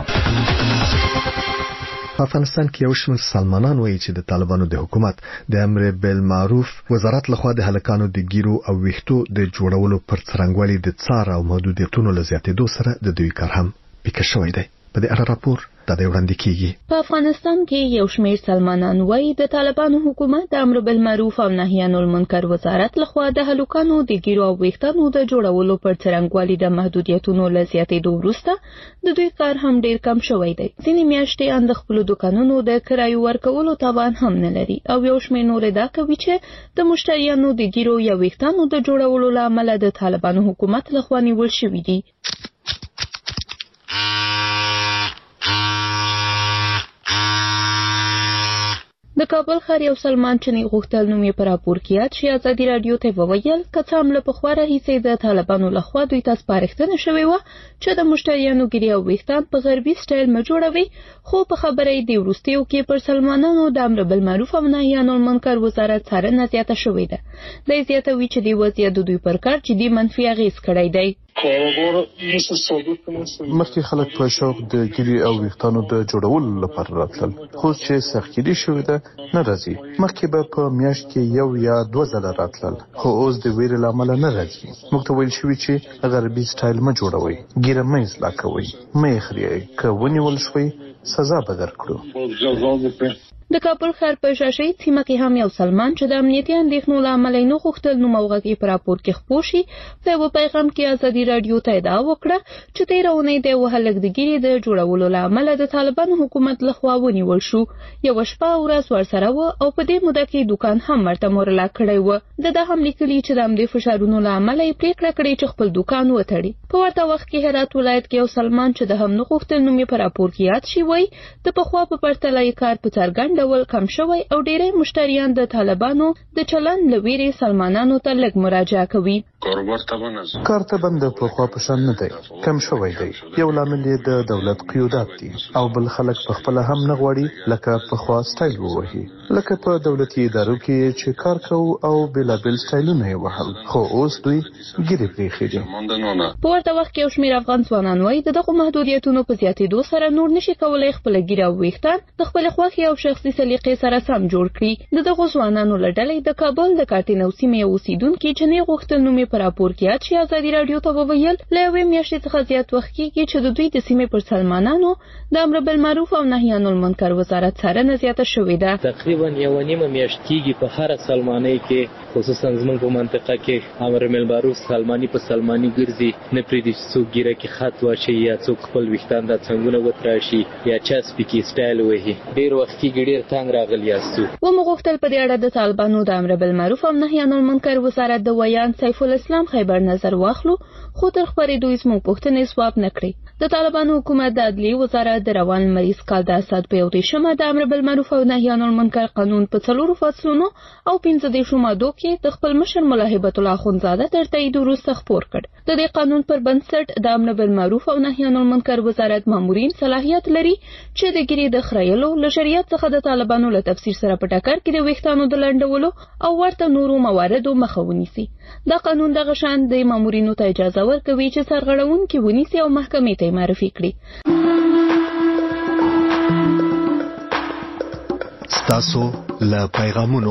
Speaker 6: په افغانستان کې یو شمېر سلمانان وایي چې د طالبانو د حکومت د امر بالمعروف وزارت لخوا د هلکانو د ګیرو او ویښتو د جوړولو پر څرنګوالي د څار او محدودیتونو له زیاتېدو سره د دوی کار هم پیکه شوی دی. په دې اړه راپور د وړاندې کیږي.
Speaker 18: په افغانستان کې یو شمېر سلمانان وایي د طالبانو حکومت د امر بالمعروف او نهي عن المنکر وزارت لخوا د هلکانو د ګیرو او ویښتانو د جوړولو پر څرنګوالي د محدودیتونو له زیاتېدو وروسته د دوی کار هم ډېر کم شوی دی. ځینې میاشتې د خپلو دوکانونو د کرایو ورکولو توان هم نه لري او یو شمېر نور دا کوي چې د مشتریانو د ګیرو یا ویښتانو د جوړولو له امله د طالبانو حکومت لخوا نیول شوي دي. د کابل ښار یو سلمان چې غوښتل نوم یې په راپور کې یاد شي ازادي راډیو ته وویل که څه هم له پخوا راهیسې د طالبانو لخوا دوی ته سپارښتنه شوې وه چې د مشتریانو ګیرې او ویښتان په غربي سټایل مه جوړوي، خو په خبره یې د وروستیو کې پر سلمانانو د امر بالمعروف او نهي عن المنکر وزارت څارنه زیاته شوې ده. دی زیاتوي چې دې وضعیت د دوی پر کار جدي منفي اغېز کړی دی.
Speaker 9: مخکې خلک په شوق د ګیرې او ویښتانو د جوړولو لپاره راتلل، خو چې سختګیري شوې ده نه راځي. مخکې به په میاشت کې 1 یا 2 ځله راتلل، خو اوس د ویرې له امله نه راځي. موږ ته ویل شوي چې غربي سټایل مه جوړوئ، ګیره مه اصلاح کوئ، مه یې خریئ، که ونیول شوئ سزا به درکړو.
Speaker 18: د کابل ښار په شاشهید سیمه کې هم یو سلمان چې د امنیتي اندېښنو له امله نه غوښتل نوم او غږ یې په راپور کې خپور شي په یو پیغام کې ازادي راډیو ته ادعا وکړه چې تېره اونۍ د یو هلک د ګیرې د جوړولو له امله د طالبانو حکومت لخوا ونیول شو. یوه شپه او ورځ ورسره وه او په دې موده کې دوکان هم ورته مورله کړی و. ده هم لیکلي چې د همدې فشارونو له امله یې پرېکړه کړې چې خپل دوکان وتړي. په ورته وخت کې هرات ولایت کې یو سلمان چې د هم نه غوښتل نوم یې په راپور کې یاد شي وایي د پخوا په پرتله یې کار په څرګند ډول کم شوی او ډېری مشتریان د طالبانو د چلند له ویرې سلمانانو ته لږ مراجعه کوي.
Speaker 9: کار ته بند په خوا په شان نه دی، کم شوی دی. یو لامل یې د دولت قیودات دي او بل خلک په خپل هم نه غواړي لکه په خوا سټایل ووهي، لکه په دولتي ادارو کې چې کار کوو او بېلابېل سټایلونه یې وهل، خو اوس دوی ګیرې پرېښې دي.
Speaker 18: په ورته وخت کې یو شمېر افغان ځوانان وایي د دغو محدودیتونو په زیاتېدو سره نور نشي کولی خپله ګیره او ویښتان د خپلې خوښې او شخصي سلیقې سره سم جوړ کړي. د دغو ځوانانو له ډلې د کابل د کاټینو سیمې یو اوسېدونکي چې نه غوښتل نوم یې په راپور کې یاد شي ازادي راډیو ته وویل له یوې میاشتې څخه زیات وخت کېږي چې د دوی د سیمې پر سلمانانو د امر بالمعروف او نهي عن المنکر وزارت څارنه زیاته شوې ده.
Speaker 19: تقریبا 1.5 میاشت کېږي په هره سلمانۍ کې خصوصا زموږ په منطقه کې امر بالمعروف سلماني په سلماني ګرځي، نه پرېږدي چې څوک ګیره کې خط واچوي یا څوک خپل ویښتان دا څنګونه وتراشي یا چا سپیکي سټایل وهي. ډېر وخت کېږي ډېر تنګ راغلي یاستو.
Speaker 18: ومو غوښتل په دې اړه د طالبانو د امر بالمعروف او نهي عن المنکر وزارت د ویان سیف الاسلام خیبر نظر واخلو، خو تر خپرېدو یې زموږ پوښتنې ځواب نه کړې. د طالبانو حکومت د عدلیې وزارت د روان لمریز کال د اسد په 31 د امر بالمعروف او نهي عن المنکر قانون په 4 فصلونو او 15 مادو کې د خپل مشر ملا هیبت الله اخندزاده تر تایید وروسته خپور کړ. د دې قانون پر بنسټ د امر بالمعروف او نهي عن المنکر وزارت مامورین صلاحیت لري چې د ګیرې د خریلو له شریعت څخه د طالبانو له تفسیر سره په ټکر کې د ویښتانو د لنډولو او ورته نورو مواردو مخه ونیسي. دا قانون دغه شان د مامورینو ته اجازه ورکوي چې سرغړونکي ونیسي او محکمې ته معرفي کړي.
Speaker 6: ستاسو له پیغامونو.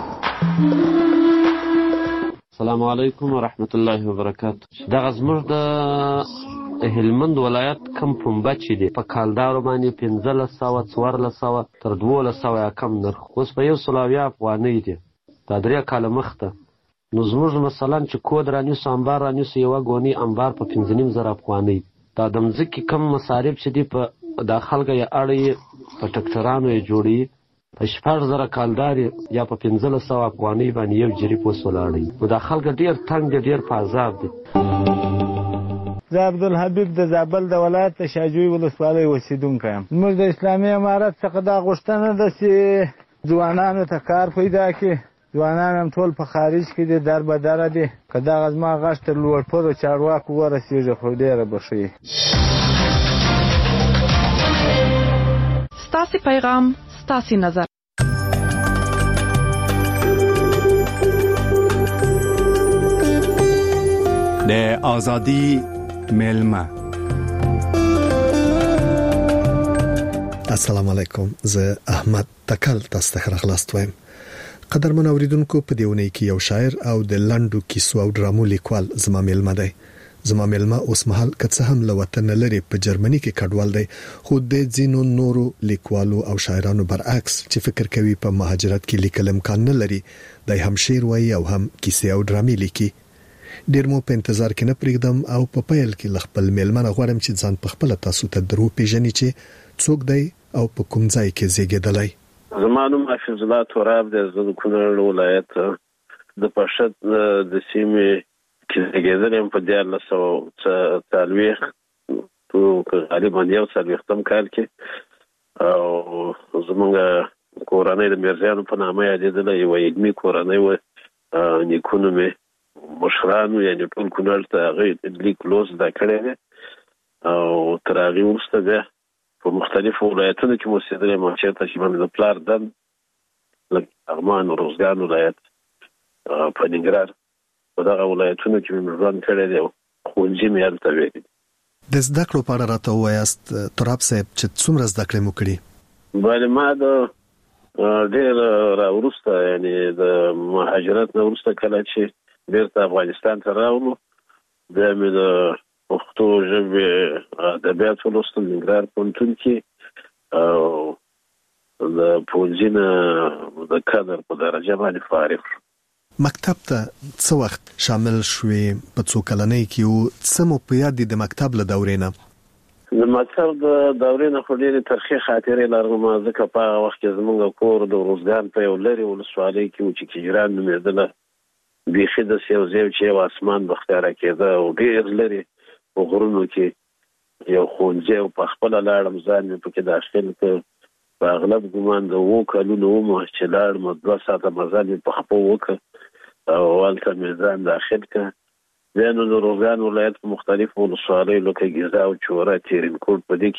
Speaker 20: السلام علیکم ورحمت الله وبرکاته. دغه زموږ د هلمند ولایت کم پنبه چې دی په کالدارو باندې 1500 تر 1200 یا کم نرخ اوس په 100 افغانۍ دی. دا 3 کاله مخته نو زموږ مثلا چې کود رانیسو انبار رانیسو یوه ګونۍ انبار په 15,000 افغانۍ. دا د مځکې کم مصارف چې دي په دا خلکه یې اړوي په ټکټرانو یې جوړوي په 14,000 کالدار یا په 1500 افغانۍ باندې یو جریب اوس ولاړوي. نو دا خلکه ډېر تنګ دي ډېر په عذاب دي.
Speaker 21: زه عبدالحبیب د زابل د ولایت د شاجوی ولسوالۍ اوسېدونکی یم. زموږ د اسلامي امارت څخه دا غوښتنه ده چې ځوانانو ته کار پیدا کړي. ځوانان هم ټول په خارج کې دي دربدره دي. که دغه زما غږ تر لوړپوړو چارواکو ورسېږي خو ډېره به ښه وي.
Speaker 22: ستاسې پیغام ستاسې نظر.
Speaker 23: د آزادی میلمه.
Speaker 6: السلام علیکم. زه احمد تکل تاسو ته راغلاست وایم. قدرمن اوریدونکو، په دیونی کې یو شاعر او د لنډو کیسو او ډرامو لیکوال زما میلمه دی. زما میلمه اوس مهال که څه هم له وطن لري په جرمني کې کډوال دی، خو د ځینو نورو لیکوالو او شاعرانو برعکس چې فکر کوي په مهاجرت کې لیکل امکان نه لري، دای هم شعر وایي او هم کیسې او ډرامې لیکي. ډیر مو په انتظار کې نه پرېږدم او په پیل کې ل خپل میلمه غواړم چې ځان په خپل تاسو ته درو پیژني چې څوک دی او په کوم ځای کې زیږیدلی.
Speaker 24: زما نوم حفیظ الله توراب دی. زه د کونړ ولایت د پشت د سیمې کې زیږیدلی یم په 1440 غالبا 41 کال کې. او زمونږ کورنۍ د میرزیانو په نامه یادېدله. یوه علمي کورنۍ وه. نیکونو مې مشرانو یعنې ټول کونړ ته هغې لیک لوست زده کړی دی. او تر هغې وروسته بیا په مختلفو ولایتونو کې مو اوسېدلی یم. چېرته چې مې د پلار دن لکه لغمان روزګان ولایت په ننګرهار په دغه ولایتونو کې مې ژوند کړی دی. ښوونځي مې هلته ویلي دي.
Speaker 6: د زده کړو په اړه راته ووایاست تراب صاحب چې څومره زده کړې مو کړي؟
Speaker 24: بله ما د ډېر راوروسته یعنې د مهاجرت نه وروسته کله چې بیرته افغانستان ته راغلو بیا مې د پښتو ژبې ادبیات ولوستل ننګرهار پوهنتون کې او د پوهنځي نه د کادر په درجه باندې فارغ شو.
Speaker 6: مکتب ته څه وخت شامل شوې؟ په څو کلنۍ کې او څه مو په یاد دي د مکتب له دورې نه؟
Speaker 24: د مکتب د دورې نه خو ډېرې ترخې خاطرې لرم. ځکه په هغه وخت کې زموږ کور د روزګان په یو لرې ولسوالۍ کې و چې کجران نومېدله. بیخي داسې یو ځای چې یو اسمان به ښکاره کېده او ډېر لرې په غرونو کې یو ښوونځی او په خپله لاړم. ځان مې پکې داخل کړ. په اغلب ګمان د 7 کلونو وم چې لاړم. 2 ساعته مزل مې په خپو وکړ او هلته مې ځان داخل کړ. بیا نو د روزګان ولایت په مختلفو ولسوالیو لکه ګیزا او چوره تیرینکوټ په دې کې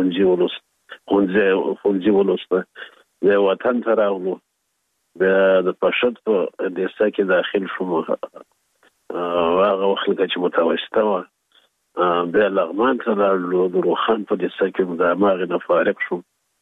Speaker 24: مې ښوونځي ولوسته. بیا وطن ته راغلو. بیا د پشت په دیسه کې داخل شوم. هغه وخت لکه چې متوسطه وه. بیا لغمان ته لاړلو. د روخان په دیسه کې د هماغې نه فارغ شوم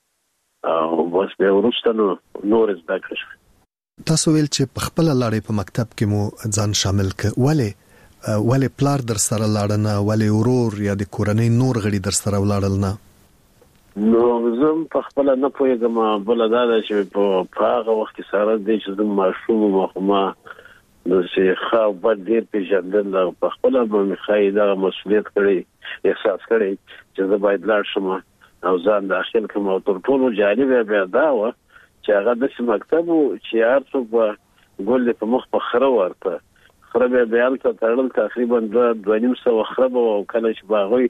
Speaker 24: او بس بیا وروسته نو نور زده کړه شوې.
Speaker 6: تاسو ویل چې په خپله لاړې په مکتب کې مو ځان شامل کړ. ولې پلار در سره لاړه نه؟ ولې ورور یا د کورنۍ نور غړي در سره ولاړل نه؟
Speaker 24: نو زه په خپله نه پوهېږم. بله دا ده چې په هغه وخت کې سره دی چې زه ماشوم وم خو ما داسې ښه او بد ډېر پېژندل او په خپله به مې ښایي دغه مسؤلیت کړی احساس کړی چې زه باید لاړ شم او ځان داخل کړم. او تر ټولو جالبه بیا دا وه چې هغه داسې مکتب و چې هر څوک به ګل دې په مخ په خره ورته. خره بیا هلته تړل تقریبا 2.5 خره به وه. او کله چې به هغوی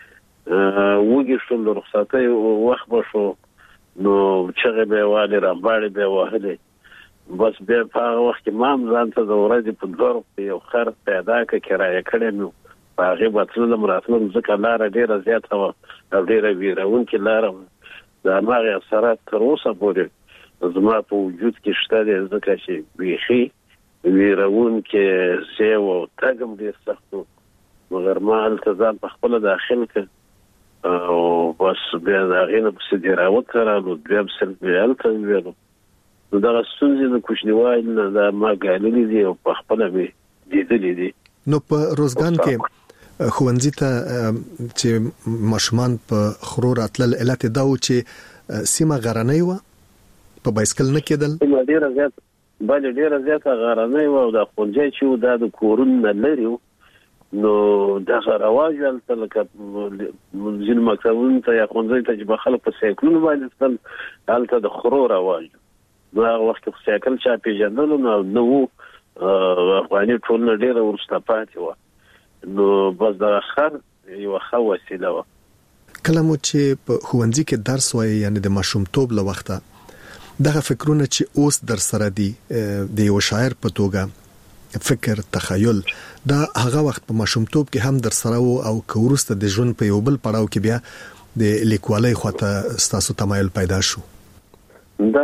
Speaker 24: وږي شول د رخصتۍ وخت به شو نو چغې به یې والې رمباړې به یې وهلې. بس بیا په هغه وخت کې ما هم ځان ته د ورځې په 2 روپۍ یو خر پیدا کړه. کرایه کړی مې په هغې به تللم راتلم ځکه لاره ډېره زیاته وه او ډېره ویرونکې لاره وه. د هماغې اثرات تر اوسه پورې زما په وجود کې شته دی ځکه چې بیخي ویرونکې ځای و او تګ هم ډېر سخت و. مګر ما هلته ځان په خپله داخل کړ او بس بیا د هغې نه پسې دې راوکرالو. 2 صنف مې هلته وویلو دا ستونزې د کوچنیوالي نه دا ما ګاللې دي او په خپل مې لیدلې دي.
Speaker 6: نو په روزګان کې ښوونځي ته چې ماشومان په خرو راتلل علت دا و چې سیمه غرنۍ و په بایسکل نه کېدل.
Speaker 24: ډیره زیاته غرنۍ و او د ښوونځي چې دا د کورونو نه لري نو دغه رواج هلته لکه ځینې مکتبونو ته یا ښوونځیو ته چې به خلک په سایکلونو باندې تلل هلته د خرو رواج نو هغه وخت کې سایکل چا پېژندلو نه و افغاني ټولنه ډېره وروسته پاتې وه نو بس دغه خر یوه ښه وسیله وه.
Speaker 6: کله مو چې په ښوونځي کې درس وایي یعنې د ماشومتوب له وخته دغه فکرونه چې اوس در سره دي د یو شاعر په توګه فکر تخیل دا هغه وخت په ماشومتوب کې هم در سره وو او که وروسته د ژوند په یو بل پړاو کې بیا د لیکوالۍ خواته ستاسو تمایل پیدا شو؟
Speaker 24: دا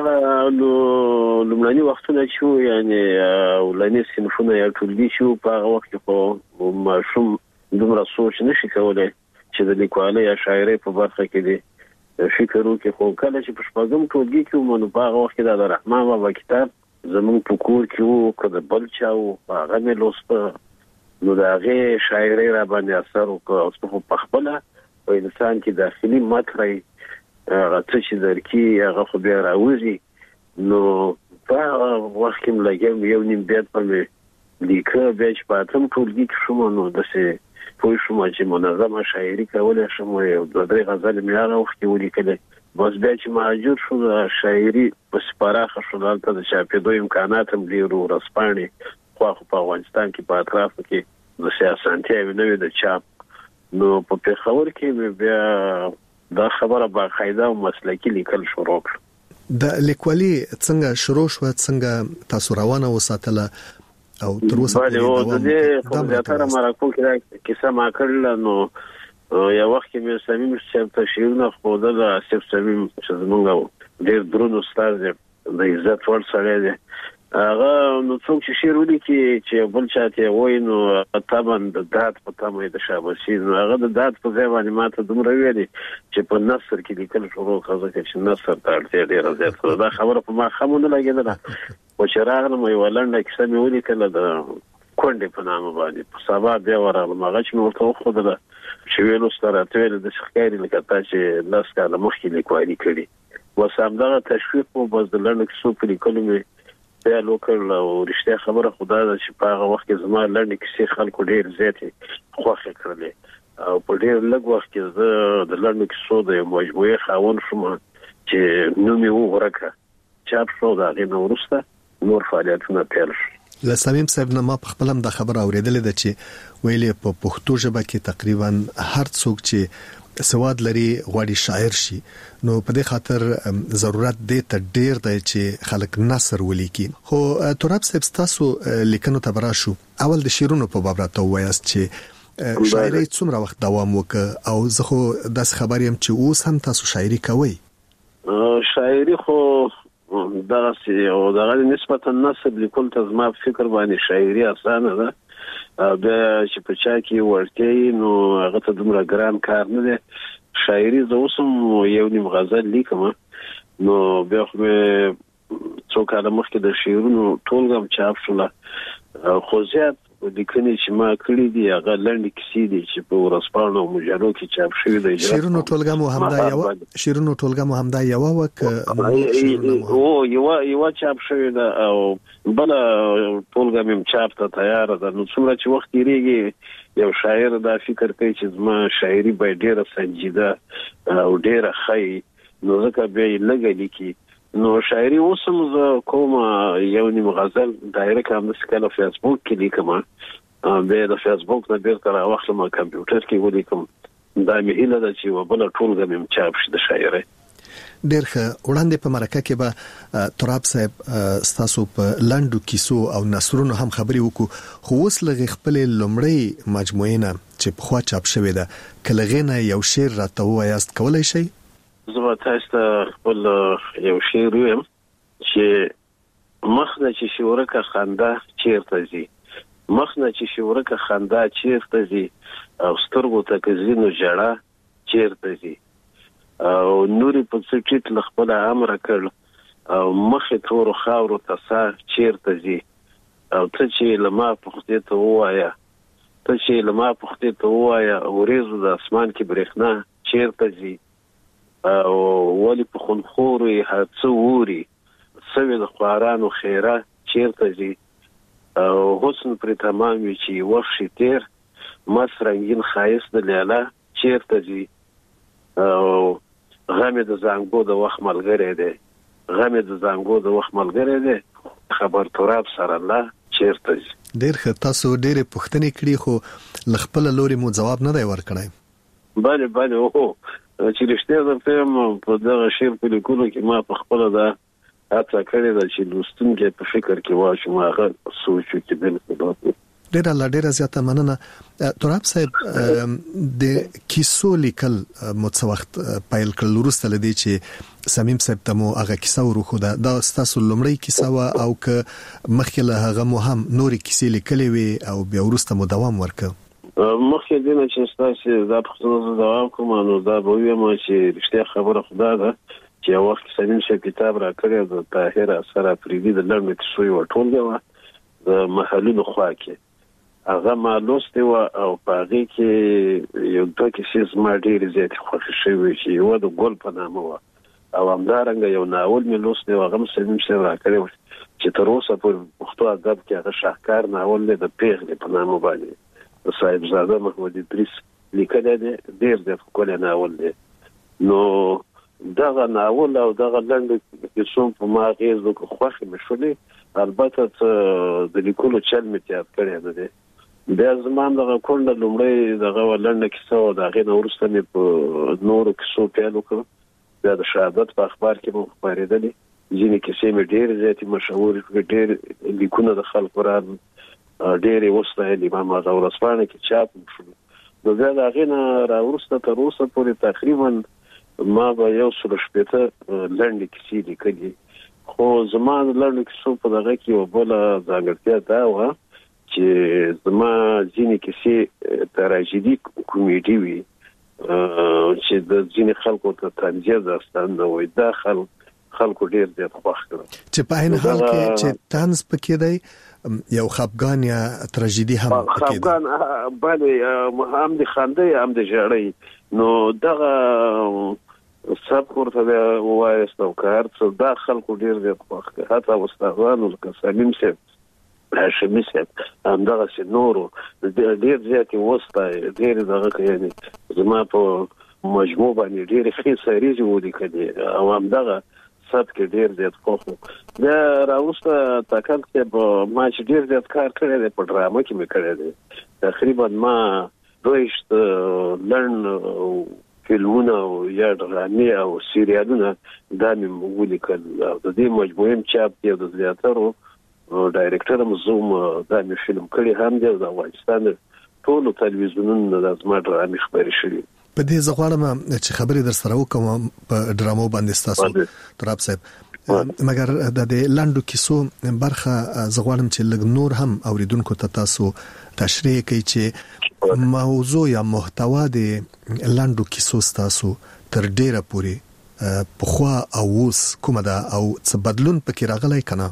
Speaker 24: لومړني وختونه چې یعنی اولني صنفونه یا ټولګي چې په هغه وخت کې خو ماشوم دومره سوچ نشي کولی چې د لیکوالۍ یا شاعرۍ په برخه کې دی فکر وکړي خو کله چې په شپږم ټولګي کې نو په هغه وخت کې د رحمان بابا کتاب زمونږ په کور کې وو که د بل چا وو هغه مې لوسته نو د هغې شاعرۍ را باندې اثر وکړ او څه خو په خپله په انسان کې داخلي مطرح هغه څه چې درکي هغه خو بیا راوځي نو په هغه وخت کې م لګیم یو نیم بیت به مې لیکه بیا چې په اتم ټولګي کې شوم نو داسې پوه شوم چې منظمه شاعري کولی شم یو دوه درې غزلې مې هغه وخت کې ولیکلې بس بیا چې مهاجر شو د شاعري پسې پراخه شو دلته د چاپېدو امکانات هم ډېر وو ورځپاڼې خو په افغانستان کې په اطرافو کې د سیاسانتیاوې نه وې د چاپ نو په پېښور کې مې بیا دا خبره باقاعده او مسلکي لیکل شروع کړه.
Speaker 6: د لیکوالي څنګه شروع شوه څنګه تاسو روانه وساتله او تر اوسه
Speaker 24: پورې د دې خو زیاتره مرکو کې دا کیسه ما کړله نو یو وخت کې مې صمیم صاحب ته شعرونه ښودل آصف صمیم چې زموږ ډېر دروند استاد دی د عزت وړ سړی دی هغه نو څوک چې شعر ولیکي چې بل چا ته وایي نو طبعا د داد په تمه د شاباسي نو هغه د داد په ځای باندې ماته دومره ویلي چې په نثر کې لیکل شروع کړه ځکه چې نثر ته اړتیا ډېره زیاته دا خبره په ما ښه ونه لګېدله خو چې راغلم یوه لنډه کیسه مې ولیکله د کونډې په نامه باندې په سبا بیا ورغلم هغه چې مې ورته وښودله چې ویلو سته راته ویل داسې ښکاري لکه تا چې 10 کاله مخکې لیکوالي کړي بس همدغه تشویق و بس د لنډو کیسو په لیکلو مې پیل وکړل او رښتیا خبره خو دا ده چې په هغه وخت کې زما لنډې کیسې خلکو ډېر زیاتې خوښې کړلې او په ډېر لږ وخت کې زه د لنډو کیسو د یو مجموعې خاوند شوم چې نوم یې وغوړکه چاپ شو د هغې نه وروسته نور فعالیتونه پیل شو.
Speaker 6: له صمیم صاحب نه ما په خپل هم دا خبره اورېدلې ده چې ویلي په پښتو ژبه کې تقریبا هر څوک چې سواد لري غواړي شاعر شي نو په دې خاطر ضرورت دی ته ډیر دی چې خلک نثر ولیکي خو تراب صاحب تاسو لیکنو ته براشو اول د شعرونو په باب راته وایاست چې شاعري څومره وخت دوام وکړ او زه خو داس خبر یم چې اوس هم تاسو شاعري کوئ؟
Speaker 24: شاعري خو دغه سي او دغه نسبتا نثر لیکل ته زما فکر باندې شاعري اسانه ده بیا چې په چا کې ورته نو هغه ته دومره ګران کار نه دی شاعري زه اوس هم یو نیم غزل لیکم نو بیا خو څو کاله مخکې د شعرونو ټولګه هم چاپ شوله خو زیات لیکنې چې ما کړې دي هغه لنډې کیسې دي چې په ورځپاڼو او مجلو کې چاپ شوي دي.
Speaker 6: شعرونو ټولګه مو همدا یوه
Speaker 24: یوه چاپ شوې ده او بله ټولګه مې هم چاپ ته تیاره ده نو څومره چې وخت تېرېږي یو شاعر دا فکر کوي چې زما شاعري باید ډېره سنجیده او ډېره ښه نو ځکه بیا یې لږه لیکي نو شاعري اوس هم زه کوم یو نیم غزل ډایرکټ همداسې کله فیسبوک کې لیکم بیا د فیسبوک نه بیرته راواخلم کمپیوټر کې ولیکم دا مې هیله ده چې یوه بله ټولګه مې هم چاپ شي د شاعرۍ.
Speaker 6: ډېر ښه وړاندې په مرکه کې به تراب صاحب ستاسو په لنډو کیسو او نثرونو هم خبرې وکړو خو اوس لږې خپلې لومړۍ مجموعې نه چې پخوا چاپ شوې ده که له هغې نه یو شعر راته ووایاست کولی شئ؟
Speaker 24: زه به تاسو ته خپل یو شعر ویم چې مخ نه چې شورکه خندا چیرته ځي مخ نه چې شورکه خندا چیرته ځي او سترګو ته که ځي نو ژړا چیرته ځي او نورې په څه ټیټ له خپله امره کړ او مخې تور خاورو ته چیرته زی او ته چې لما پختې ته وایا ورېزو د اسمان کې برېښنا چیرته زی او ولی په خونخوري هڅه ووري سوي د خوارانو خیره چیرته زی او حسن پر تمام وی چې وخت تیر مس رنگین خایس د لیلا چیرته زی او غمه د زنګو د وخت ملګری دی خبر تراب سره الله چیرته زی.
Speaker 6: ډېر ښه، تاسو ډېرې پوښتنې کړې خو لخپل لوري مو جواب نه دی ورکړی.
Speaker 24: بله چې رښتیا درته په دغه شعر په لیکلو کې ما په خپله دا هڅه کړې ده چې لوستونکی په فکر کې واچوم، هغه سوچ وکړي. بالکل
Speaker 6: ډېره زیاته مننه. تراب صاحب، د کیسو لیکل مو څه وخت پیل کړل وروسته له دې چې صمیم صاحب ته مو هغه کیسه وروښوده؟ دا ستاسو لومړی کیسه وه او که مخکې له هغه مو هم نورې کیسې لیکلې وې او بیا وروسته مو دوام ورکړ؟
Speaker 24: مخکې دې نه چې ستاسو دا پوښتنه زه دوام کوم، نو دا به ویم چې رښتیا خبره خو دا ده چې یو وخت صمیم صاحب کتاب راکړی د طاهر اثر افریدي د لنډو کیسو یوه ټولګه وه د محلونو خوا کې. هغه ما لوستې وه او په هغې کې یو دوه کیسې زما ډېرې زیاتې خوښې شوې چې یوه د ګل په نامه وه او همدارنګه یو ناول مې لوستی و، هغه هم صمیم صاحب راکړی و چې تر اوسه پورې پښتو ادب کې هغه شاهکار ناول دی د پیغلې په نامه باندې د صاحبزاده محمد ادریس لیکلی دی، ډېر زیات ښکلی ناول دی. نو دغه ناول او دغه لنډو کیسو په ما اغېز وکړ، خوښې مې شولې. البته د لیکلو چل مې تیار کړی نه دی. بیا زما دغه کونډه لومړی دغه لنډه کیسه وه، د هغې نه وروسته مې په نورو کیسو پیل وکړ. بیا د شهادت په اخبار کې مو خپرېدلې ځینې کیسې مې ډېرې زیاتې مشهورې کړې، ډېر لیکونه د خلکو راغلل، ډېرې وستایلې، ما هغه ورځپاڼه کې چاپ هم شول. نو بیا د هغې نه راوروسته تر اوسه پورې تقریبا ما به 160 لنډې کیسې لیکلې. خو زما د لنډو کیسو په دغه کې یوه بله ځانګړتیا دا وه چې زما ځینې کیسې تراژیدي کومیډي وي چې د ځینې خلکو ته طنزیه داستان نه وایي. دا خلکو ډېر زیات خوښ کړل
Speaker 6: چې په عین حال کې چې طنز پکې دی، یو خفګان یا تراژیدي هم پکې دی.
Speaker 24: بله، هم د خندۍ هم د ژړۍ. نو دغه سبک ورته ووایست او که هر څه، دا خلکو ډېر زیات خوښ کړل. حتی استادانو لکه صمیم صاحب، هاشمي صاحب، همدغسې نورو ډېر زیاتې وستایي، ډېرې دغه یعنې زما په مجموع باندې ډېرې ښې سریزې ولیکلې او همدغه سبک ډېر زیات خوښ و. بیا راوروسته تاکل صاحب ما چې ډېر زیات کار کړی دی په ډرامه کې مې کړی دی. تقریبا ما 22 لنډ فلمونه یا ډرامې او سیریالونه دا مې ولیکل او د دې مجموعې چاپ دی او د زیاترو ډایرکټر هم زوم دا مې فلم کړی هم دی او د افغانستان ټولو تلویزیونونو د زما ډرامې خپرې شوي.
Speaker 6: په دې زه غواړم چې خبرې در سره وکړم په ډرامو باندې ستاسو تراب صاحب، مګر د لنډو کیسو برخه زه غواړم چې لږ نور هم اوریدونکو ته تاسو تشریح کړئ چې موضوع یا محتوا د لنډو کیسو ستاسو تر ډیره پورې پخوا او اوس کومه ده او څه بدلون پکې راغلی که نه؟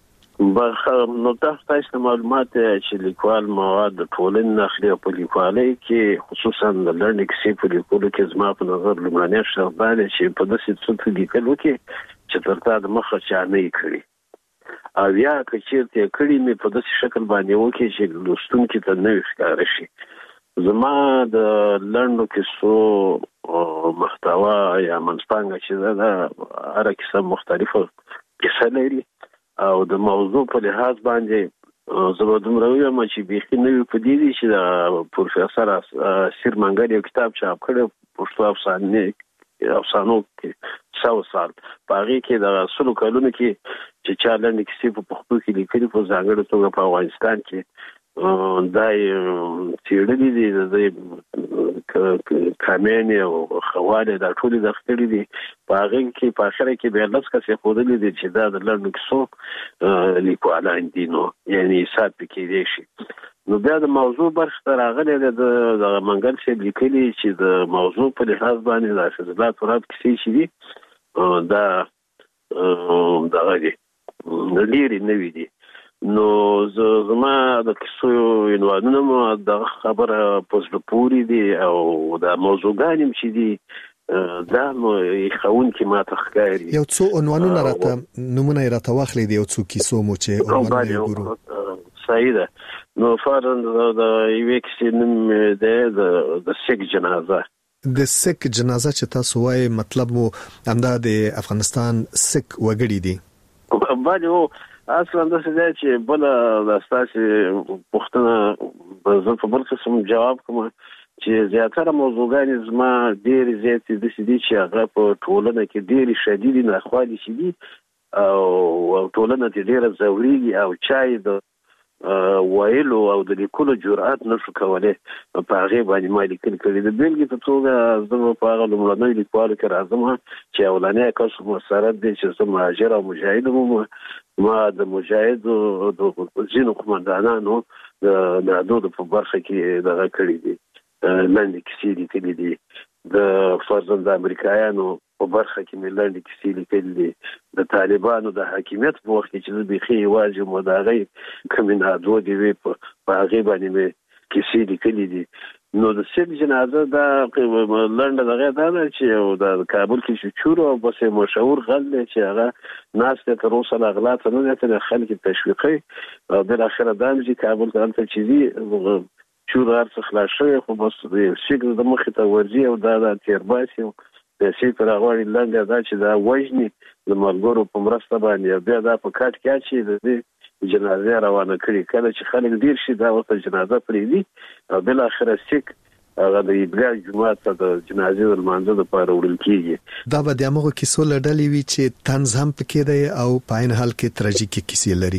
Speaker 24: نو دا ستاسو معلومات چې لیکوال مواد د ټولنې نه اخلي او په لیکوالۍ کې خصوصا د لنډې کیسې په لیکلو کې زما په نظر لومړنی شرط دا دی چې په داسې څه لیکل وکړي چې تر تا د مخه چا نه یې کړي، او یا که چېرته یې کړي مې په داسې شکل باندې وکړي چې لوستونکي ته نوی ښکاره شي. زما د لنډو کیسو محتوا یا منځپانګه چې ده هره کیسه مختلفه کیسه لري او د موضوع په لحاظ باندې زه به دومره ووایم چې بیخي نوي په دې دي چې د پروفیسر اسیر منګل یو کتاب چاپ کړی پښتو افسانو کې 100 سال په هغې کې د 100 کلونو کې چې چا لنډې کیسې په پښتو کې لیکلي په ځانګړې توګه په افغانستان کې دا څېړلي دي، د کامیانې او خوالې دا ټولې دغه کړي دي. په هغې کې په اخره کې بیا 10 کسې ښودلي دي چې دا د لنډو کیسو لیکوالان دي، نو یعنې حساب پې کېدی شي. نو بیا د موضوع برخې ته راغلی دی، د منګل صاحب لیکلي چې د موضوع په لحاظ باندې د حفظ الله تراب کیسې چې دي دا دغه دي لري نه وي دي. نو زما د کیسو عنوانونه مو د خبره پوسټ پوری دي او د موضوعګانې چې دي دا مو خون کې ما تخکاری
Speaker 6: یو څو عنوانونه راته نمونه راته واخلې دي یو څو کیسو مو چې عنوانونه وګورو.
Speaker 24: صحیح ده. نو فرضاً د یوې کیسې نوم د سیک جنازه.
Speaker 6: د سیک جنازه چې تاسو وایي مطلب مو همدا د افغانستان سیک وګړي دي.
Speaker 24: باندې اصلا د څه چې بل د تاسو پوښتنه زه په بل قسم جواب کوم چې زیاتره موضوعګانې زما ډېر زیات د سې چې هغه په ټولنه کې ډېر شدید ناخوالي شي او ټولنه ته ډېر ضروري او چای د وایلو او د لیکلو جرأت نشو کولای په هغه باندې ما لیکل کړی. د بیلګې په توګه زه په هغه لومړنۍ لیکوالو کې راځم چې اولانې کس مسرت دي چې زه مهاجر او مجاهد وم. ما د مجاهدو د ځینو قومندانانو د نادود په برخه کې دغه کړی دي لاندې کیسې لیکلي دي. د فرضاً د امریکایانو په برخه کې مې لاندې کیسې لیکلي دي. د طالبانو د حاکمیت په وخت کې چې زه بیخي یوازې مو د هغې کومې نادودې وې په هغې باندې مې کیسې لیکلي دي. نو د سیک جنازه دا لنډه دغه دا ده چې د کابل کې چې چورو او بس مشهور غل دی چې هغه ناس ته تر اوسه لا غلا ته نه دي خلک تشویقي او بل اخر دام چې کابل ته انت چې چور ارڅ خلاص شوی خو بس سیک د مخ ته ورځي او دا تیرباسي د سیک پر غوړي لنډه دا چې دا وژني د ملګرو په مرسته باندې بیا دا په کاټ کې چې د جنازه روانه کړي. کله چې خلک ډیر شي دا ورته جنازه پریدي او بل اخر سیک هغه د ایدګاه جمعه ته د جنازې ورمانځه د پاره وړل کیږي.
Speaker 6: دا به د هغه کیسو لړلې وی چې طنز هم پکې دی او په عین حال کې تراژیکي کیسې لري.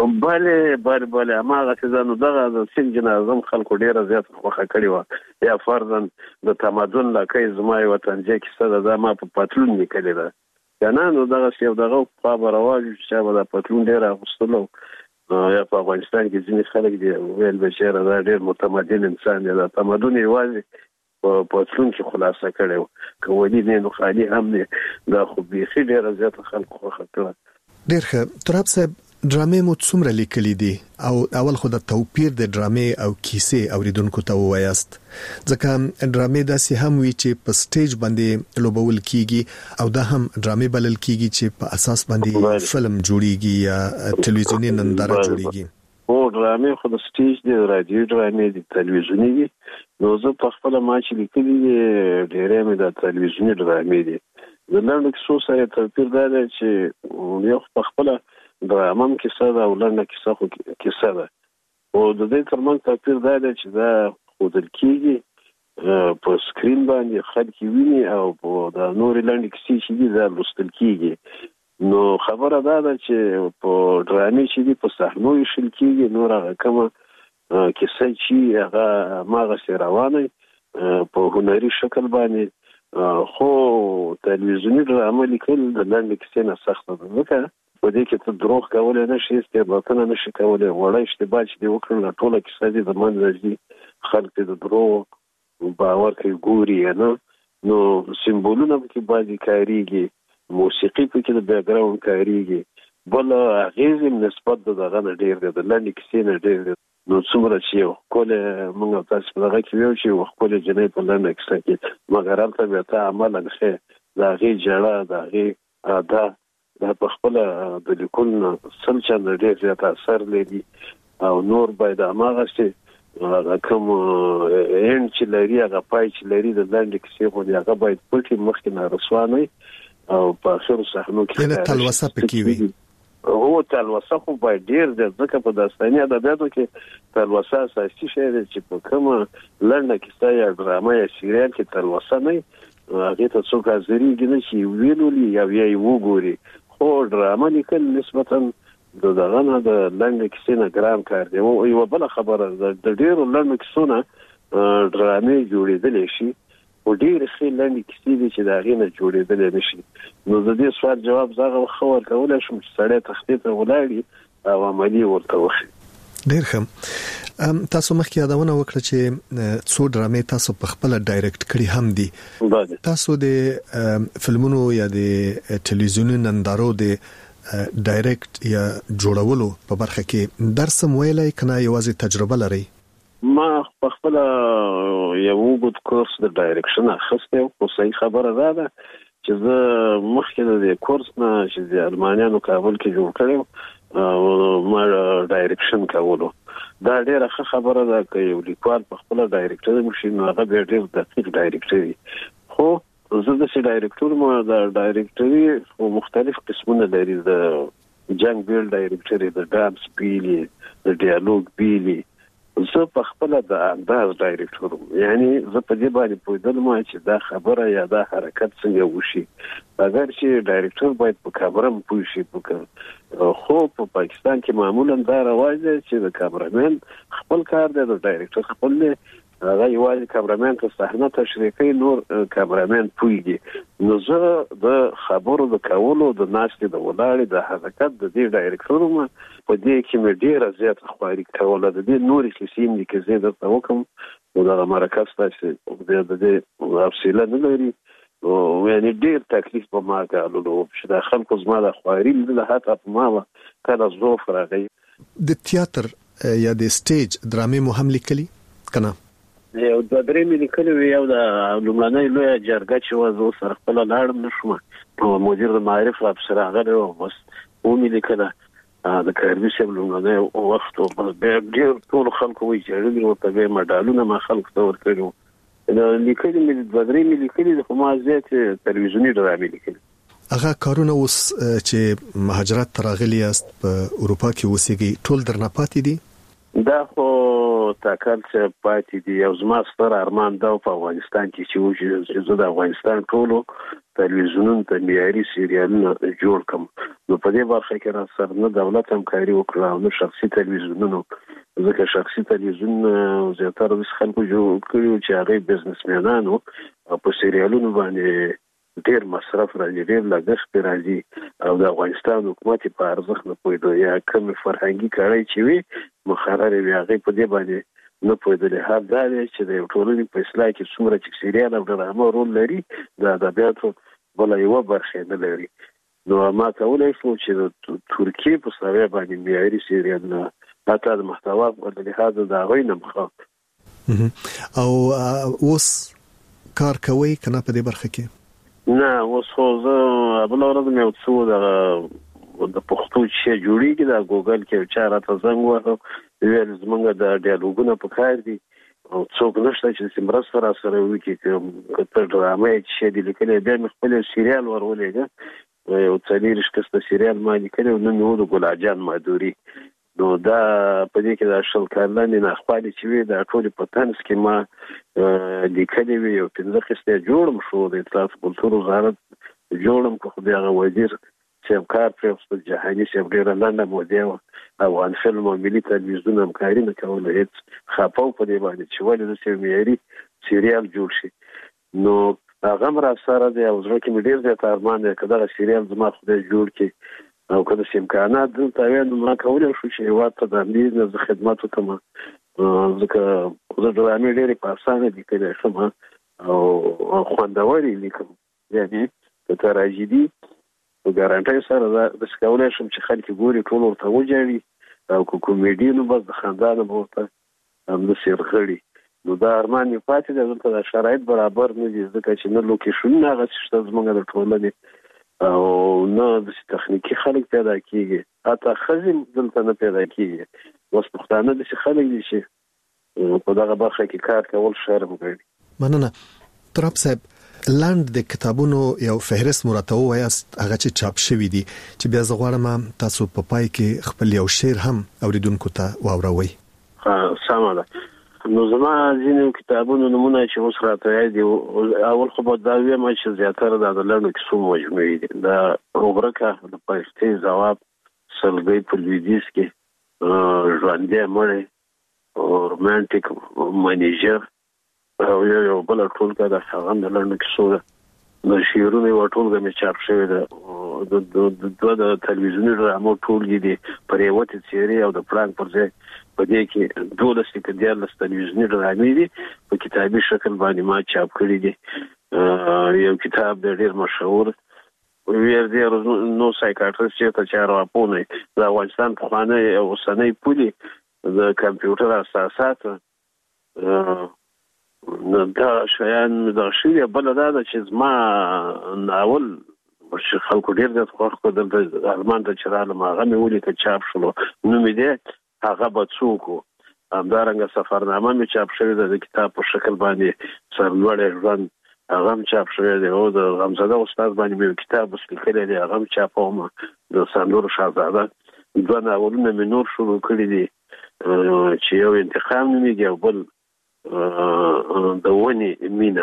Speaker 24: بله هغه چې نو دغه د سیک جنازه خلکو ډیره زیات خوښه کړې وه. یا فرضاً د تمدن لکه زما یو وطنجه کیسه ده ما په پاتلون لیکلې ده کنه. نو دغه یو دغه خبر رواج چې به د پاتلون ډیره غوښتلو یا په افغانستان کې ځینې خلک دي ویل بشیر دا ډیر متمدن انسان دی. د تمدن یوازې په پاتلون کې خلاصه کړو کوي نه نو خالي هم نه دا خو بیخي ډیره زیات خلکو خوښه کړه.
Speaker 6: ډیر ښه. تراب صاحب ډرامې مو څومره لیکلي دي او اول خو د توپیر د ډرامې او کیسې اوریدونکو ته وایاست ځکه ډرامې داسې هم وي چې په سټیج باندې لوبول کیږي او دا هم ډرامې بلل کیږي چې په اساس باندې فلم جوړیږي یا ټلویزیونی ننداره جوړیږي.
Speaker 24: او ډرامې خو د سټیج دی رادیو ډرامې دي تلویزیونی دي. نو زه په خپل ما چې لیکلي ډېرې مې د تلویزیونی ډرامې دي. د لنډو کیسو سره توپیر دا دی چې یو په خپل درامم کیسه ده او لنډه کیسه خو کیسه ده او د دې ترمنځ توپیر دا دی چې دا ښودل کیږي په سکرین باندې خلک ویني او په د نورې لنډې کیسې چې دي دا لوستل کیږي. نو خبره دا ده چې په ډرامې چې دي په صحنو ایښل کیږي نور هغه کومه کیسه چې هغه هماغسې روانه په هنري شکل باندې. خو تلویزیوني ډرامه لیکل د لنډې کیسې نه سخته ده ځکه په دې کې ته دروغ کولای نشي استعباطونه نشي کولای وړه اشتباه چې دی وکړل ټوله کیسه دي د منځ دي خلک د دروغ باور کوي ګوري نه. نو سمبولونه کې باندې کاریږي موسیقي په کې د بیک ګراوند کاریږي بل هغه نسبت دغه نه ډیر دی د لنډې کیسې نه ډیر دی. نو څومره چې یو کوله موږ تاسو په دغه کې یو چې خپل جنې په لنډه کیسه کې مګر هلته بیا ته عمل نه دا غي جړه دا غي دا دا په خپل د لیکلو سل چنده ډېر زیات اثر لري او نور باید هغه چې کوم ان چې لري هغه پای چې لري د لاندې کیسې خو هغه باید پټي مخکې نه رسوانه او په اخر صحنو کې
Speaker 6: تلوسه پکې وي.
Speaker 24: هو تلوسه خو باید ډېر د ځکه په داستاني ادبیاتو کې تلوسه اساسي شی دی چې په کومه لنډه کیسه یا ډرامه یا سریال کې تلوسه نه هغه ته څوک حاضرېږي نه چې ویلولي یا یې وګوري. خو ډرامه لیکل نسبتاً د دغه نه د لنډې کیسې نه ګران کار دی. او یوه بله خبره د ډېرو لنډو کیسو نه ډرامې جوړېدلی شي خو ډېرې ښې لنډې کیسې دي چې د هغې نه جوړېدلی نه شي. نو د دې سوال جواب زه هغه ښه ورکولی شم چې سړی تختې ته ولاړي او عملي ورته وښي.
Speaker 6: ډېر ښه. تاسو مخکې یادونه وکړه چې څو ډرامې تاسو په خپل ډایرکټ کړی هم دي تاسو د فلمونو یا د ټلویزیوني نندارو د ډایرکټ یا جوړولو په برخه کې درس مویلای کنه یوازې تجربه لري
Speaker 24: ما په خپل یو وګت کورس د ډایرکشن اخیسته او صحیح خبره ده چې زه مخکې د کورس نه چې د المانیانو کابل کې جوړ کړم ما ډایرکشن کولو دا ډیره ښه خبره ده چې یو لیکوال په خپل ډایرکټر مشي نو هغه به ډیر دقیق ډایرکټر خو زه د ډایرکټور ما د ډایرکټري مختلف قسمونه لري د جنگ بیل ډایرکټري د ډانس بیلی د ډیالوګ بیلی زه په خپل د انداز ډایرکټور یعنی زه په دې باندې پوهیدم چې دا خبره یا دا حرکت څنګه وشي اگر چې ډایرکټور باید په کامرا پوه شي خو په پاکستان کې معمولا دا رواج دی چې د کامرامن خپل کار دی د ډایرکټور خپل هغه یوازې کامرامن ته صحنه تشریح کوي نور کامرامن پوهیږي نو زه د خبرو د کولو د ناشته د ولاړې د حرکت د دې ډایرکټور په دې کې مې ډیره زیاته خواري کوله د دې نورې قسم دي کې زه درته وکم او دا مرکز تاسو د دې افصیله نه لري او یعنی ډیر تکلیف په ما کولو چې د خلکو زما د خواري له هڅه په ما کله زوف راغی
Speaker 6: د تیاتر یا د سټیج درامې مو هم لیکلي کنه
Speaker 24: یو د درې ملي کلی یو د لومړنۍ لوی جرګه چې وځو سره خپل لاړم نشم او مدیر د معارف افسر هغه بس و ملي کله د کاربي سیب لومړنۍ وخت او ډیر ټول خلکو وی چې ورته به مډالونه ما خلک تور کړو د لیکلي ملي د درې ملي کلی د ما زیات تلویزیونی ډرامې لیکلي
Speaker 6: هغه کارونه اوس چې مهاجرت تراغلی است په اروپا کې اوسېږي ټول درنه پاتې دي
Speaker 24: دا خو تاکل چې پاتې دي یو زما ستر ارمان دا په افغانستان کې چې زه د افغانستان ټولو تلویزیونونو ته معیاري سریالونه جوړ کړم نو په دې برخه کې را سره نه دولت همکاري وکړه او نه شخصي تلویزیونونو ځکه شخصي تلویزیون زیاتره د خلکو جوړ کړي چې هغه بزنسمنانو په سریالونو باندې ډیر مصرف راځي ډیر لګښت راځي او د افغانستان حکومت په ارزښت نه پوهیدو یا کوم فرهنګي کړای چې وي مخرر وي هغه په دې باندې نه پوهیدل هر دا چې د ټولنې په اصلاح کې څومره چې سریال او ډرامه رول لري د ادبیاتو بل یو برخه نه لري نو ما ته ولې چې د ترکیه په ساوی باندې معیاري سریال نه حتی د محتوا په لحاظ دا غوینه مخه
Speaker 6: او اوس کار کوي کنه په دې برخه کې
Speaker 24: نه اوس خو زه بل ورځ مې وڅو د پښتو چې جوړیږي د ګوګل کې چا راته زنګ وهو ویل زمونږ د ډیالوګونه په کار دي او څوک نشته چې مرسته را سره وکړي که ډرامه چې دی لیکلې بیا مې خپل سریال ورولېږه یو څلور شکسته سریال ما لیکلی نو نو د ګلاجان مادوري نو دا په دې کې د شل کارلانې نه خپل چې وي د ټول په تنس کې ما لیکلې وي او پنځه قسطه جوړم شو د اطلاعات کلتور وزارت جوړم خو دغه وزیر چې کار پرېوست جهاني چې ډېر لاندې مودې افغان فلم او ملي تلویزیون همکاري نه کوله هیڅ خپاو په دې باندې چې ولې د معیاري سریال جوړ شي نو هغه را سره دی او زه کې مې ډېر زیات ارمان دی کله سریال زما خدای جوړ کړي او کله چې امکانات دلته وي نو ما کولای شو چې هیواد ته د امنیت نه خدمت وکړم ځکه زه ډرامې ډېرې په اسانه لیکلی شم او خوندورې لیکم یعنی د تراژیدي په ګارانټۍ سره د کولای شم چې خلک ګوري ټول ورته وجاړي او کومیډي نو بس د خندانه به ورته د سیرخړي نو دا ارمان یې پاتې دی دلته د شرایط برابر نه دي ځکه چې نه لوکیشنونه هغه شته زموږ د ټولنې او نه د تخنیکی خلک پیدا کیږي حتی خزم دلته نه پیدا کیږي اوس پښتانه د خلک دي چې په دغه برخه کې کار کول شرم کوي
Speaker 6: مننه تراب صاحب لاند د کتابونو یو فهرست مراتب وایست هغه چې چاپ شوی دي چې بیا زغړم تاسو په پای کې خپل یو شعر هم اوریدونکو ته واوروي
Speaker 24: سمه ده نو زما ځینې کتابونو نمونه چې اوس راته دي اول خو دا وایم چې زیاتره د لاندو کیسو مجموعې دي دا اوبرکه د پښتې جواب سلګي په لویدیس کې ژوندې مړې او رومانټیک منیجر او یو بل ټولګه د هغه د لاندو کیسو د شعرونو یو ټولګه مې چاپ شوی ده د تلویزیوني ډرامو ټولګي دي پرېوتې څیرې او د پړانګ پر ځای په دې کې 12 کې 14 تلویزیوني ډرامې دي په کتابي شکل باندې ما چاپ کړی دي. یو کتاب د ډېر مشهور ویر دی نو سایکاټریست چې ته چارواپونه د افغانستان په خانه اوسنۍ پولي د کمپیوټر اساسات دا شیان د شیله بل دا چې ما ناول چې خلکو ډېر د خوښ کو د ارمان د چراله ما غمه ولي ته چاپ شلو نو مې دې هغه بڅوکو همدارنګه سفرنامه مې چاپ شوی د کتاب په شکل باندې سرلوړ ژوند هغه چاپ شوی دی او د غمزاده استاد باندې مې کتاب ولیکل دی هغه چاپوم د سندور شاهزاده دوه ناولونه مې نور شروع کړی دي چې یو انتقام نومېږي او بل د ونی مینا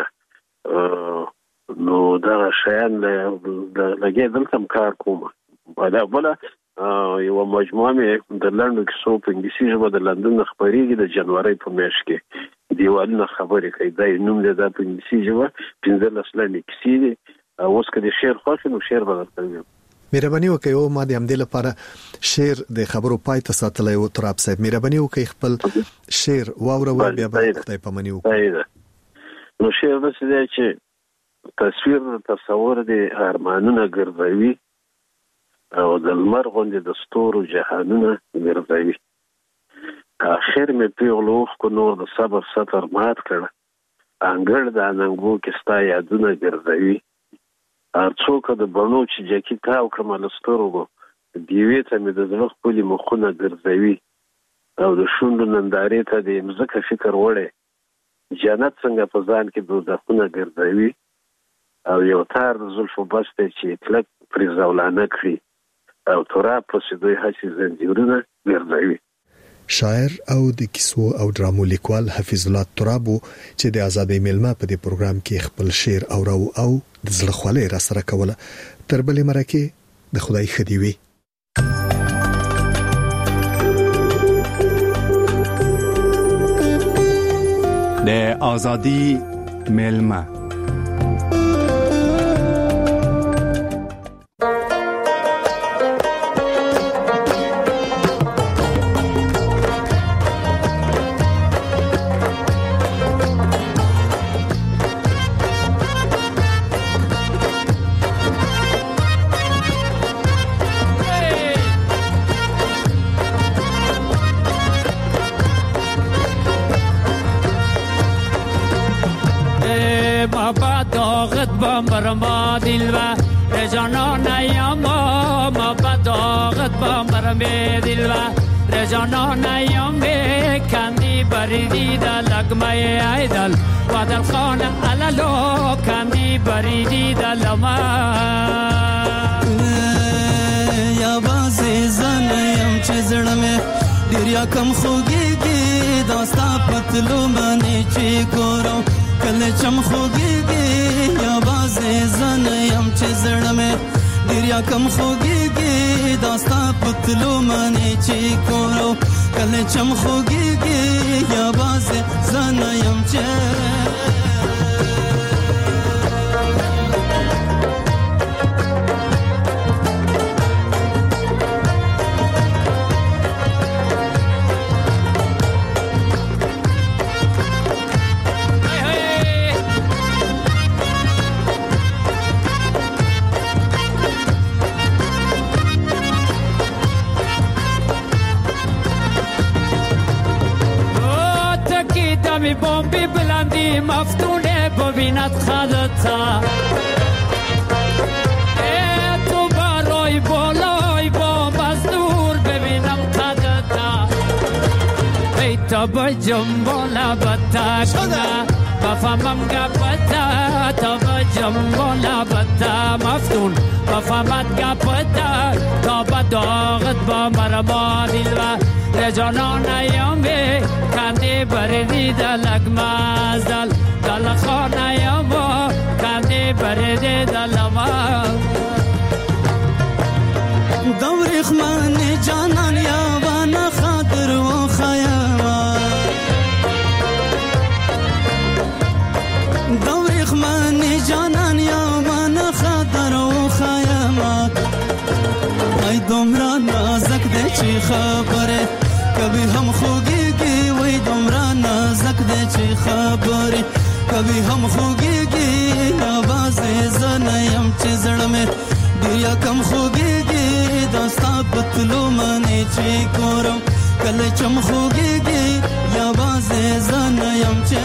Speaker 24: نو دا شیان لګي دلته کار کوم بل یو مجموعه مې د لندن کیسو په انګلیسي ژبه د لندن خبرېږي د جنوري په میاشت کې دیوالونه خبرې کوي دا نوم دی د په انګلیسي ژبه 15 لنډې کیسې دي اوس که د شعر خوښ نو شعر بدل کوي.
Speaker 6: مهرباني وکړئ او ما د همدې لپاره شعر د خبرو پای ته ساتلی او تراب صاحب مهرباني وکړئ خپل شعر واورو بیا به خدای پامني وکړي.
Speaker 24: نو شعر د څه دی چې تصویر تصور دی ارمانونه ګرځوي او د لمر غوندې د ستورو جهانونه ګرځوي اخر مې پیغلوخ کو نور د صبر ستر مات کړه انګړ د اننګو کې ستا یادونه ګرځوي ارڅوک د بڼو چې جکی تاو کړم له سترګو دیوې ته مې د زړه خپلې مخونه ګرځوي او د شونډو نندارې ته د مځکه فکر وړی جنت څنګه په ځان کې دوزخونه ګرځوي او یو تار د زلفو بس دی چې کلک پرې زولانه کړي او تراب پسې دوی هسې زنځیرونه ګرځوي.
Speaker 6: شاعر او د کیسو او ډرامو لیکوال حفیظ الله ترابو چې د آزادۍ میلمه په دې پروګرام کې خپل شعر اورو او د زړه خولې را سره کوله تر بلې مرکه د خدای خدي وي.
Speaker 23: د آزادۍ میلمه
Speaker 4: برما دلوا رجانا نیاما ما بداغت با مرمه دلوا رجانا نیامه کندی بریدی دا لگمه ایدل و دل خانه علالو کندی بریدی دا لما
Speaker 5: یا بازی زنیم چه زرمه دریا کم خوگیگی داستا پتلو منی چی گورو کل چم خوگیگی یا بازی زنیم چه زرمه دریا کم خوگیگی داستا پتلو منی چی گورو کل چم خوگیگی یا بازی زنیم چه
Speaker 4: می بمبی بلندی مفتونه ببیند خدتا تو برای بالای بام از دور ببینم خدتا ای تا بجم بالا بتا بفهمم گپتا تا بجم بالا بتا مفتون بفهمت گپتا تا بداغت با مرما دیلوا رجانا نیامه کندی بردی دلک مازدل دل خانه یاما کندی بردی دل ما
Speaker 5: دوری خمان جانان یاوان خاطر و خیاما دوری خمان جانان یاوان خاطر و خیاما خبره کبھی هم خوږیږي وای دومره نازک دی چې خبره کبھی هم خوږیږي आवाज زنه يم چې زړه مې ډیر کم خوږیږي داستا پتلو منې چې کورم کله چم خوږیږي आवाज زنه يم چې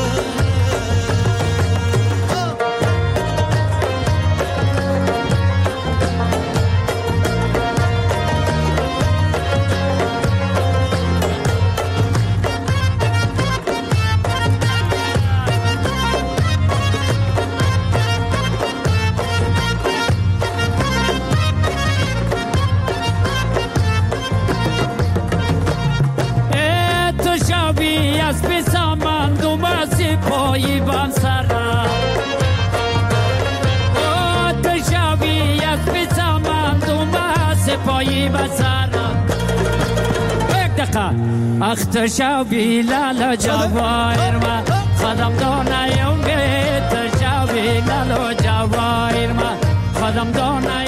Speaker 5: اختشابي لا جواهر ما خدم دونا يوم تشابي لا جواهر ما خدم دونا